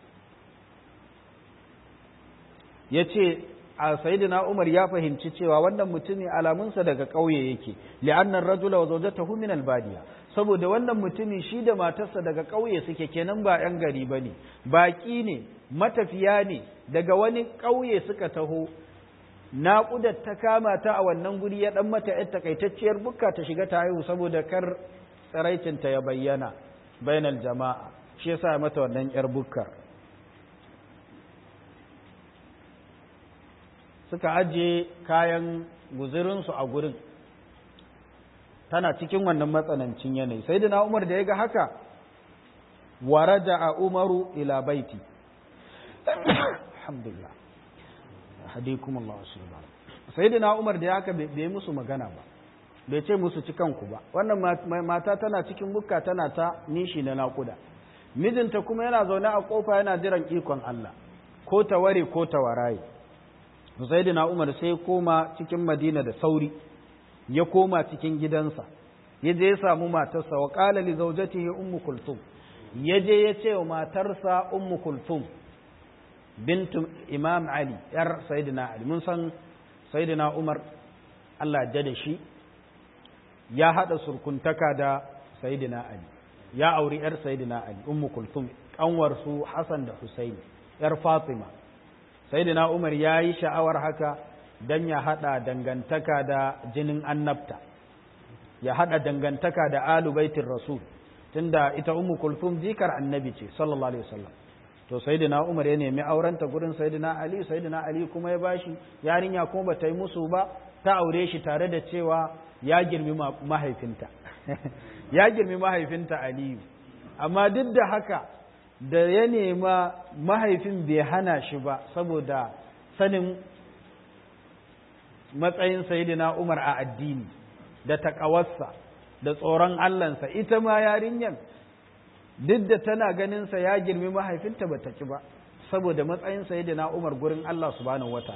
Ya ce a Sayyidina Umar ya fahimci cewa wannan mutumi alamunsa daga ƙauye yake, li'annar rajula wa zawjatahu min al-badiya, saboda wannan mutumi shi da matarsa daga ƙauye suke, kenan ba ƴan gari bane, baki ne, matafiya ne, daga wani ƙauye suka taho. Naƙudar ta kama ta a wannan guri, ya dan mata ƴar takaitacciyar bukka ta shiga ta haihu saboda kar tsaraicinta ya bayyana bainal jama'a, shi yasa ya mata wannan ƴar bukkar. Suka ajiye kayan guzurinsu a gurin, tana cikin wannan matsanancin yanayi. Sai da na Umar da ya ga haka, waraja a Umaru ila baiti. Alhamdulillah. Hadikum Allah wasu ba. Sai da na Umar da ya haka bai musu magana ba, bai ce musu cikanku ba. Wannan mata tana cikin bukka tana ta nishi na naƙuda. Mijinta kuma yana zaune a ƙofa yana jiran ikon Allah, ko ta ware ko ta waraye. Sayyidina Umar sai ya koma cikin Madina da sauri, ya koma cikin gidansa, ya je ya samu matarsa, wa qala li zawjatihi ummu kulthum, ya je ya ce wa matarsa ummu kulthum bintu Imam Ali, yar Sayyidina Ali. Mun san Sayyidina Umar, Allah ya da shi, ya hada surkuntaka da Sayyidina Ali, ya auri yar Sayyidina Ali, ummu kulthum, kanwar su Hassan da Husaini, yar Fatima. Sayyidina Umar ya yi sha'awar haka don ya haɗa dangantaka da jinin annabta, ya haɗa dangantaka da alu baitin rasul, tunda ita ummu kulthum jikar annabi ce sallallahu alaihi wasallam. To Sayyidina Umar ya nemi aurenta gurin Sayyidina Ali, Sayyidina Ali kuma ya bashi yarinya, kuma bata yi musu ba, ta aure shi tare da cewa ya girmi mahaifinta ya girmi mahaifinta Aliyu, amma duk da haka da ya nema mahaifin bai hana shi ba, saboda sanin matsayin Sayyidina Umar a addini da taƙawarsa da tsoron Allahnsa. Ita ma yarinyan duk da tana ganinsa ya girmi mahaifinta ba ta ki ba, saboda matsayin Sayyidina Umar gurin Allah subhanahu wataala.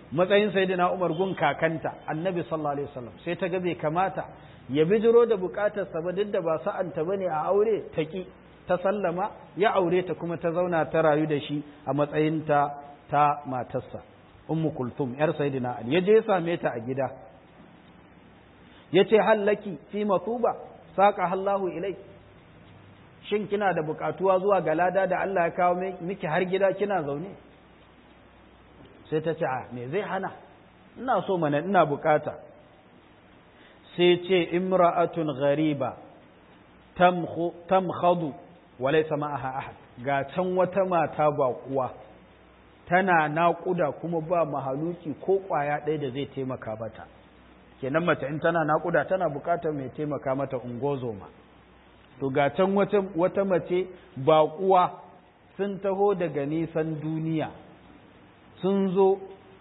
matsayin sayyidina Umar gun kakanta annabi sallallahu alaihi wasallam sai ta ga bai kamata ya bijiro da bukatar sa ba duk da ba sa'anta bane a aure ta ki ta sallama ya aure ta kuma ta zauna ta rayu da shi a matsayin ta ta matarsa ummu kulthum yar sayyidina ali yaje ya same ta a gida yace hallaki fi matuba saqa Allahu ilai shin kina da bukatuwa zuwa ga lada da Allah ya kawo miki har gida kina zaune sai ta ce a me zai hana ina so mana ina bukata sai ce imra'atun ghariba tamkhadu wa laysa ma'aha ahad ga can wata mata baƙuwa tana naƙuda kuma ba mahaluki ko ƙwaya ɗaya da zai taimaka mata kenan mace in tana naƙuda tana bukatar mai taimaka mata ungozoma to ga can wata, wata mace baƙuwa sun taho daga nisan duniya sun zo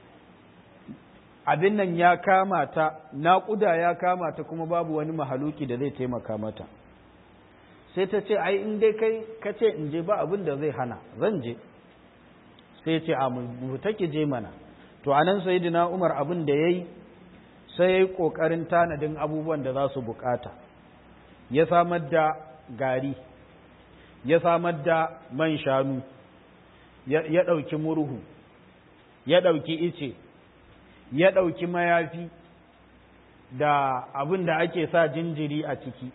abin nan ya kama ta naƙuda ya kama ta kuma babu wani mahaluki da zai taimaka mata sai ta ce ai in dai kai ka ce in je ba abin da zai hana zan je sai ce a mu take je mana to anan sayyidina Umar abin da yayi sai yayi kokarin tanadin abubuwan da za su bukata ya samar da gari ya samar da man shanu ya ɗauki murhu ya ɗauki ice ya ɗauki mayafi da abin da ake sa jinjiri a ciki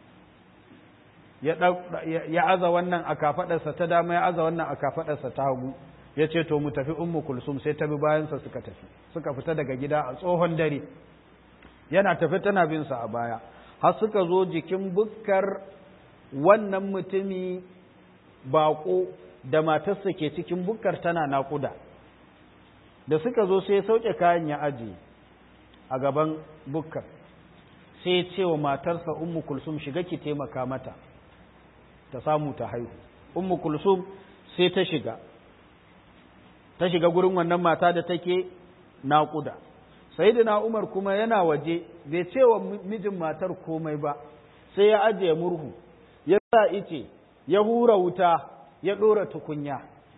ya aza wannan a kafaɗarsa ta dama ya aza wannan a kafaɗarsa ta hagu ya ce to mu tafi ummu kulsum sai ta bi bayansa suka tafi suka fita daga gida a tsohon dare yana tafi tana bin sa a baya har suka zo jikin bukkar wannan mutumi baƙo da matarsa ke cikin bukkar tana naƙuda da suka zo sai ya sauke kayan ya ajiye a gaban bukkar sai ya ce wa matarsa ummu kulsum shiga ki taimaka mata ta samu ta haihu ummu kulsum sai ta shiga ta shiga gurin wannan mata da take naƙuda sayyidina Umar kuma yana waje bai ce wa mijin matar komai ba sai ya ajiye murhu ya sa ice ya hura wuta ya ɗora tukunya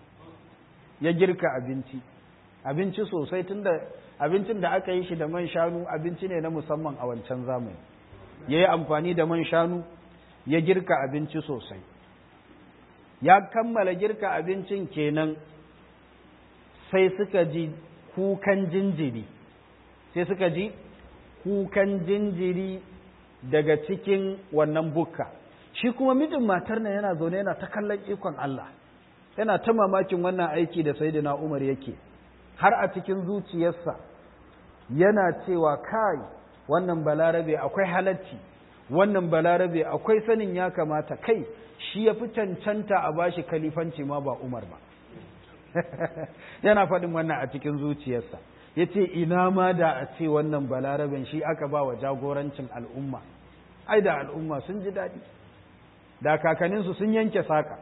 ya girka abinci abinci sosai tunda abincin da aka yi shi da man shanu abinci ne na musamman a wancan zamani ya yi amfani da man shanu ya girka abinci sosai ya kammala girka abincin kenan sai suka ji kukan jinjiri sai suka ji kukan jinjiri daga cikin wannan bukka shi kuma mijin matar nan yana zaune yana ta kallon ikon Allah yana ta mamakin wannan aiki da sayyidina Umar yake har a cikin zuciyarsa yana cewa kai wannan balarabe akwai halacci wannan balarabe akwai sanin ya kamata kai shi ya fi cancanta a bashi kalifanci ma ba Umar ba yana faɗin wannan a cikin zuciyarsa ya ce ina ma da a ce wannan balaraben shi aka ba wa jagorancin al'umma ai da al'umma sun ji daɗi da kakanninsu sun yanke saka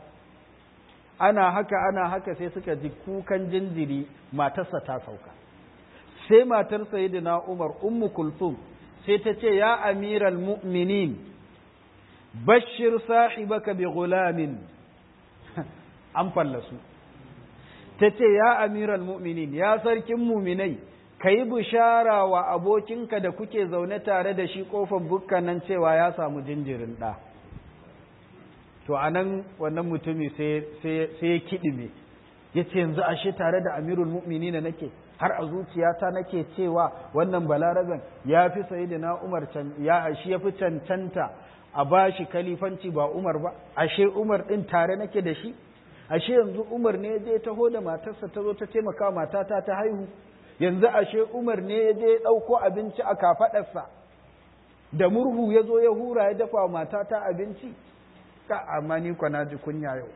ana haka ana haka sai suka ji kukan jinjiri matarsa ta sauka sai matar sayyidina Umar ummu kulthum sai ta ce ya amiral mu'minin bashir sahibaka bi gulamin an fallasu ta ce ya amiral mu'minin ya sarkin muminai ka yi bishara wa abokinka da kuke zaune tare da shi kofar bukkan nan cewa ya samu jinjirin ɗa to a nan wannan mutumi sai ya kiɗime ya ce yanzu ashe tare da amirul mu'mini na nake har a zuciyata nake cewa wannan balaraben ya fi sayidina umar ya shi ya fi cancanta a ba shi kalifanci ba umar ba ashe umar ɗin tare nake da shi ashe yanzu umar ne ya je taho da matarsa ta zo ta taimaka matata ta haihu yanzu ashe umar ne ya je ɗauko abinci a kafaɗarsa da murhu ya zo ya hura ya dafa matata abinci ka amma ni kwana ji kunya yau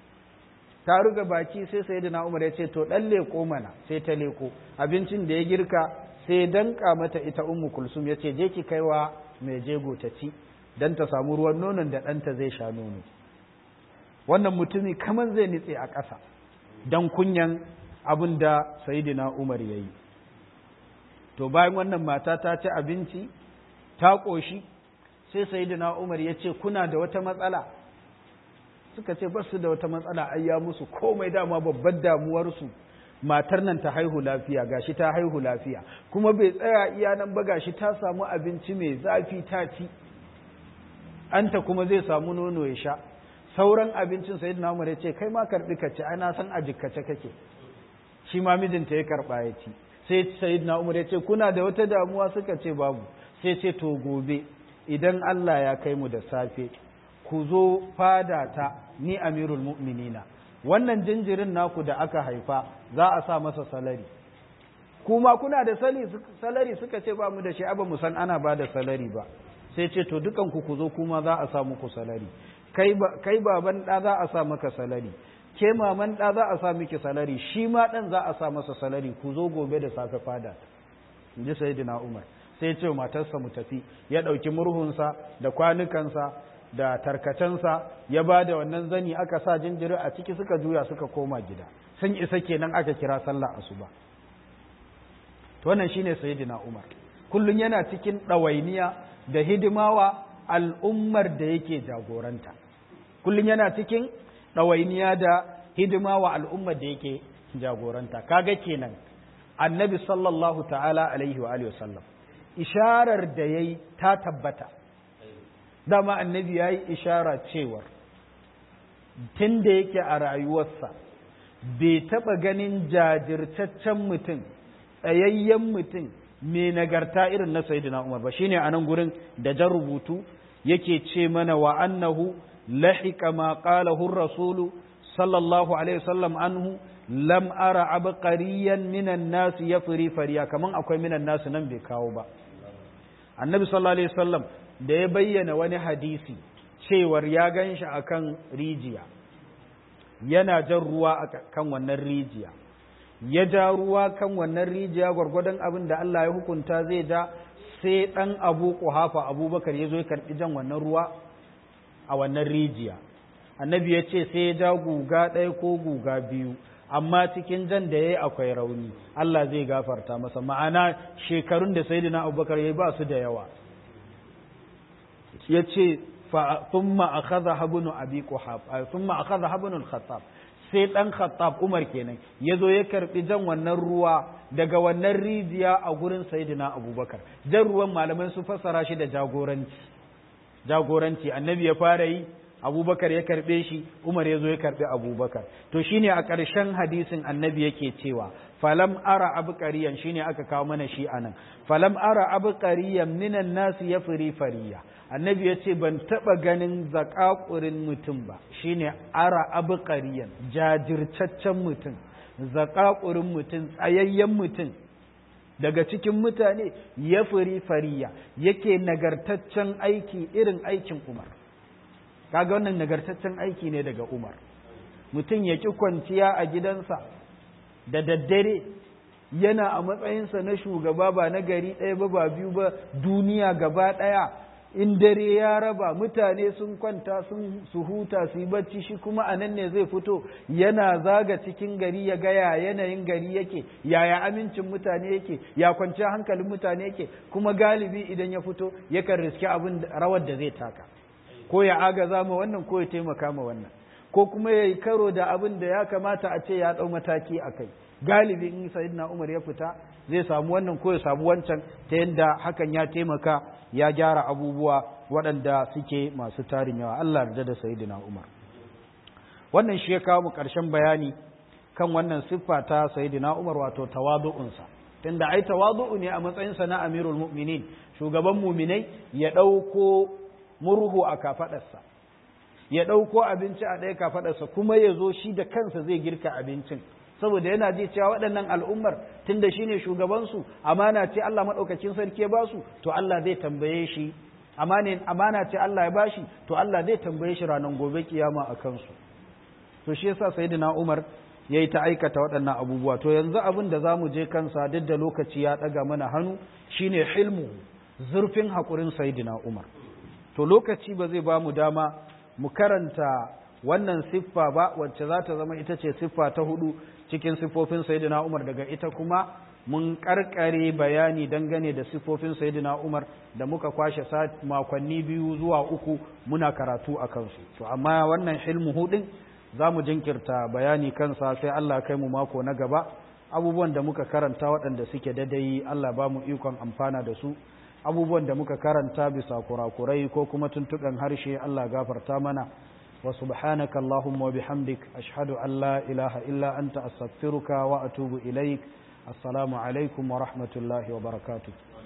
ta ruga baki sai sayyidina Umar ya ce to dan leko mana sai ta leko abincin da ya girka sai danka mata ita ummu kulsum ya ce je ki kaiwa mai jego ta ci dan ta samu ruwan nonon da ɗanta zai sha nono wannan mutumi kaman zai nitse a ƙasa dan kunyan abin da sayyidina Umar ya yi to bayan wannan mata ta ci abinci ta ƙoshi sai sayyidina Umar ya ce kuna da wata matsala suka ce ba su da wata matsala ai ya musu komai dama babbar damuwarsu matar nan ta haihu lafiya gashi ta haihu lafiya kuma bai tsaya iya nan ba gashi ta samu abinci mai zafi ta ci anta kuma zai samu nono ya sha sauran abincin sayyidina Umar ya ce kai ma karbi ka ci ana san a jikkace kake shi ma mijinta ya karba ya ci sai sayyidina Umar ya ce kuna da wata damuwa suka ce babu sai ce to gobe idan Allah ya kai mu da safe ku zo fada ta ni amirul mu'minina wannan jinjirin naku da aka haifa za a sa masa salari kuma kuna da salari suka ce ba mu da shi ba mu san ana ba da salari ba sai ce to dukan ku ku zo kuma za a sa muku salari kai kai baban da za a sa maka salari ke maman da za a sa miki salari shi ma dan za a sa masa salari ku zo gobe da safe fada inji sayyidina Umar sai ce matarsa mu tafi ya dauki murhunsa da kwanukansa da tarkacensa ya ba da wannan zani aka sa jinjiri a ciki suka juya suka koma gida sun isa kenan aka kira sallah asuba to wannan shine sayyidina Umar kullun yana cikin dawainiya da hidimawa al'ummar da yake jagoranta kullun yana cikin dawainiya da hidimawa al'ummar da yake jagoranta kaga kenan annabi sallallahu ta'ala alaihi wa alihi wasallam isharar da yayi ta tabbata dama annabi ya yi ishara cewar tun da yake a rayuwarsa bai taɓa ganin jajirtaccen mutum tsayayyen mutum mai nagarta irin na Sayyidina Umar ba shine a nan gurin da jan rubutu yake ce mana wa annahu lahiqa ma qalahu rasulu sallallahu alaihi wasallam anhu lam ara abqariyan minan nas yafri fariya kaman akwai minan nas nan bai kawo ba annabi sallallahu alaihi wasallam da ya bayyana wani hadisi cewar ya gan shi a kan rijiya yana jan ruwa a kan wannan rijiya ya ja ruwa kan wannan rijiya gwargwadon abin da Allah ya hukunta zai ja sai ɗan abu kuhafa abubakar ya zo ya karɓi jan wannan ruwa a wannan rijiya annabi ya ce sai ya ja guga ɗaya ko guga biyu amma cikin jan da ya yi akwai rauni Allah zai gafarta masa ma'ana shekarun da sayyidina abubakar ya yi ba su da yawa ya ce thumma akhadha habnu abi quhab thumma akhadha habnu al-khattab sai dan khattab Umar kenan yazo ya karbi jan wannan ruwa daga wannan rijiya a gurin sayyidina Abubakar jan ruwan malaman su fassara shi da jagoranci jagoranci annabi ya fara yi Abubakar ya karbe shi Umar yazo ya karbi Abubakar to shine a ƙarshen hadisin annabi yake cewa falam ara abqariyan shine aka kawo mana shi anan falam ara abqariyan minan nasi yafri fariya annabi ya ce ban taɓa ganin zakakurin mutum ba shine ara abqariyan jajirtaccen mutum zakakurin mutum tsayayyen mutum daga cikin mutane yafri fariya yake nagartaccen aiki irin aikin Umar kaga wannan nagartaccen aiki ne daga Umar mutum ya ki kwanciya a gidansa da daddare yana a matsayinsa na shugaba ba na gari ɗaya ba ba biyu ba duniya gaba ɗaya in dare ya raba mutane sun kwanta sun su huta su yi bacci shi kuma a nan ne zai fito yana zaga cikin gari ya gaya yanayin gari yake yaya amincin mutane yake ya kwanci hankalin mutane yake kuma galibi idan ya fito yakan riski abin rawar da zai taka ko ya agaza ma wannan ko ya taimaka ma wannan ko kuma ya yi karo da abin da ya kamata a ce ya ɗau mataki a kai galibi in sayyidina Umar ya fita zai samu wannan ko ya samu wancan ta yadda hakan ya taimaka ya gyara abubuwa waɗanda suke masu tarin yawa Allah yarda da sayyidina Umar wannan shi ya kawo mu ƙarshen bayani kan wannan siffa ta sayyidina Umar wato tawadu'unsa tunda ai tawadu'u ne a matsayinsa na amirul mu'minin shugaban mu'minai ya ɗauko murhu a kafaɗarsa ya ɗauko abinci a ɗaya kafaɗarsa kuma ya zo shi da kansa zai girka abincin saboda yana ji cewa waɗannan al'ummar tunda shine shugabansu amana ce Allah maɗaukakin sarki ya ba su to Allah zai tambaye shi amana ce Allah ya bashi to Allah zai tambaye shi ranar gobe kiyama a kansu to shi yasa sayyidina Umar yayi ta aikata waɗannan abubuwa to yanzu abin da zamu je kansa duk da lokaci ya ɗaga mana hannu shine hilmu zurfin haƙurin sayyidina Umar to lokaci ba zai ba mu dama mu karanta wannan siffa ba wacce za ta zama ita ce siffa ta hudu cikin siffofin sayyidina Umar daga ita kuma mun karkare bayani dangane da siffofin sayyidina Umar da muka kwashe makonni biyu zuwa uku muna karatu a kansu to amma wannan hilmu hudin za mu jinkirta bayani kansa sai Allah kai mu mako na gaba abubuwan da muka karanta waɗanda suke dadai Allah ba mu ikon amfana da su abubuwan da muka karanta bisa kurakurai ko kuma tuntuɓen harshe Allah gafarta mana wa subhanaka Allahumma wa bihamdik ashhadu an la ilaha illa anta astaghfiruka wa atubu ilaik assalamu alaikum wa rahmatullahi wa barakatuh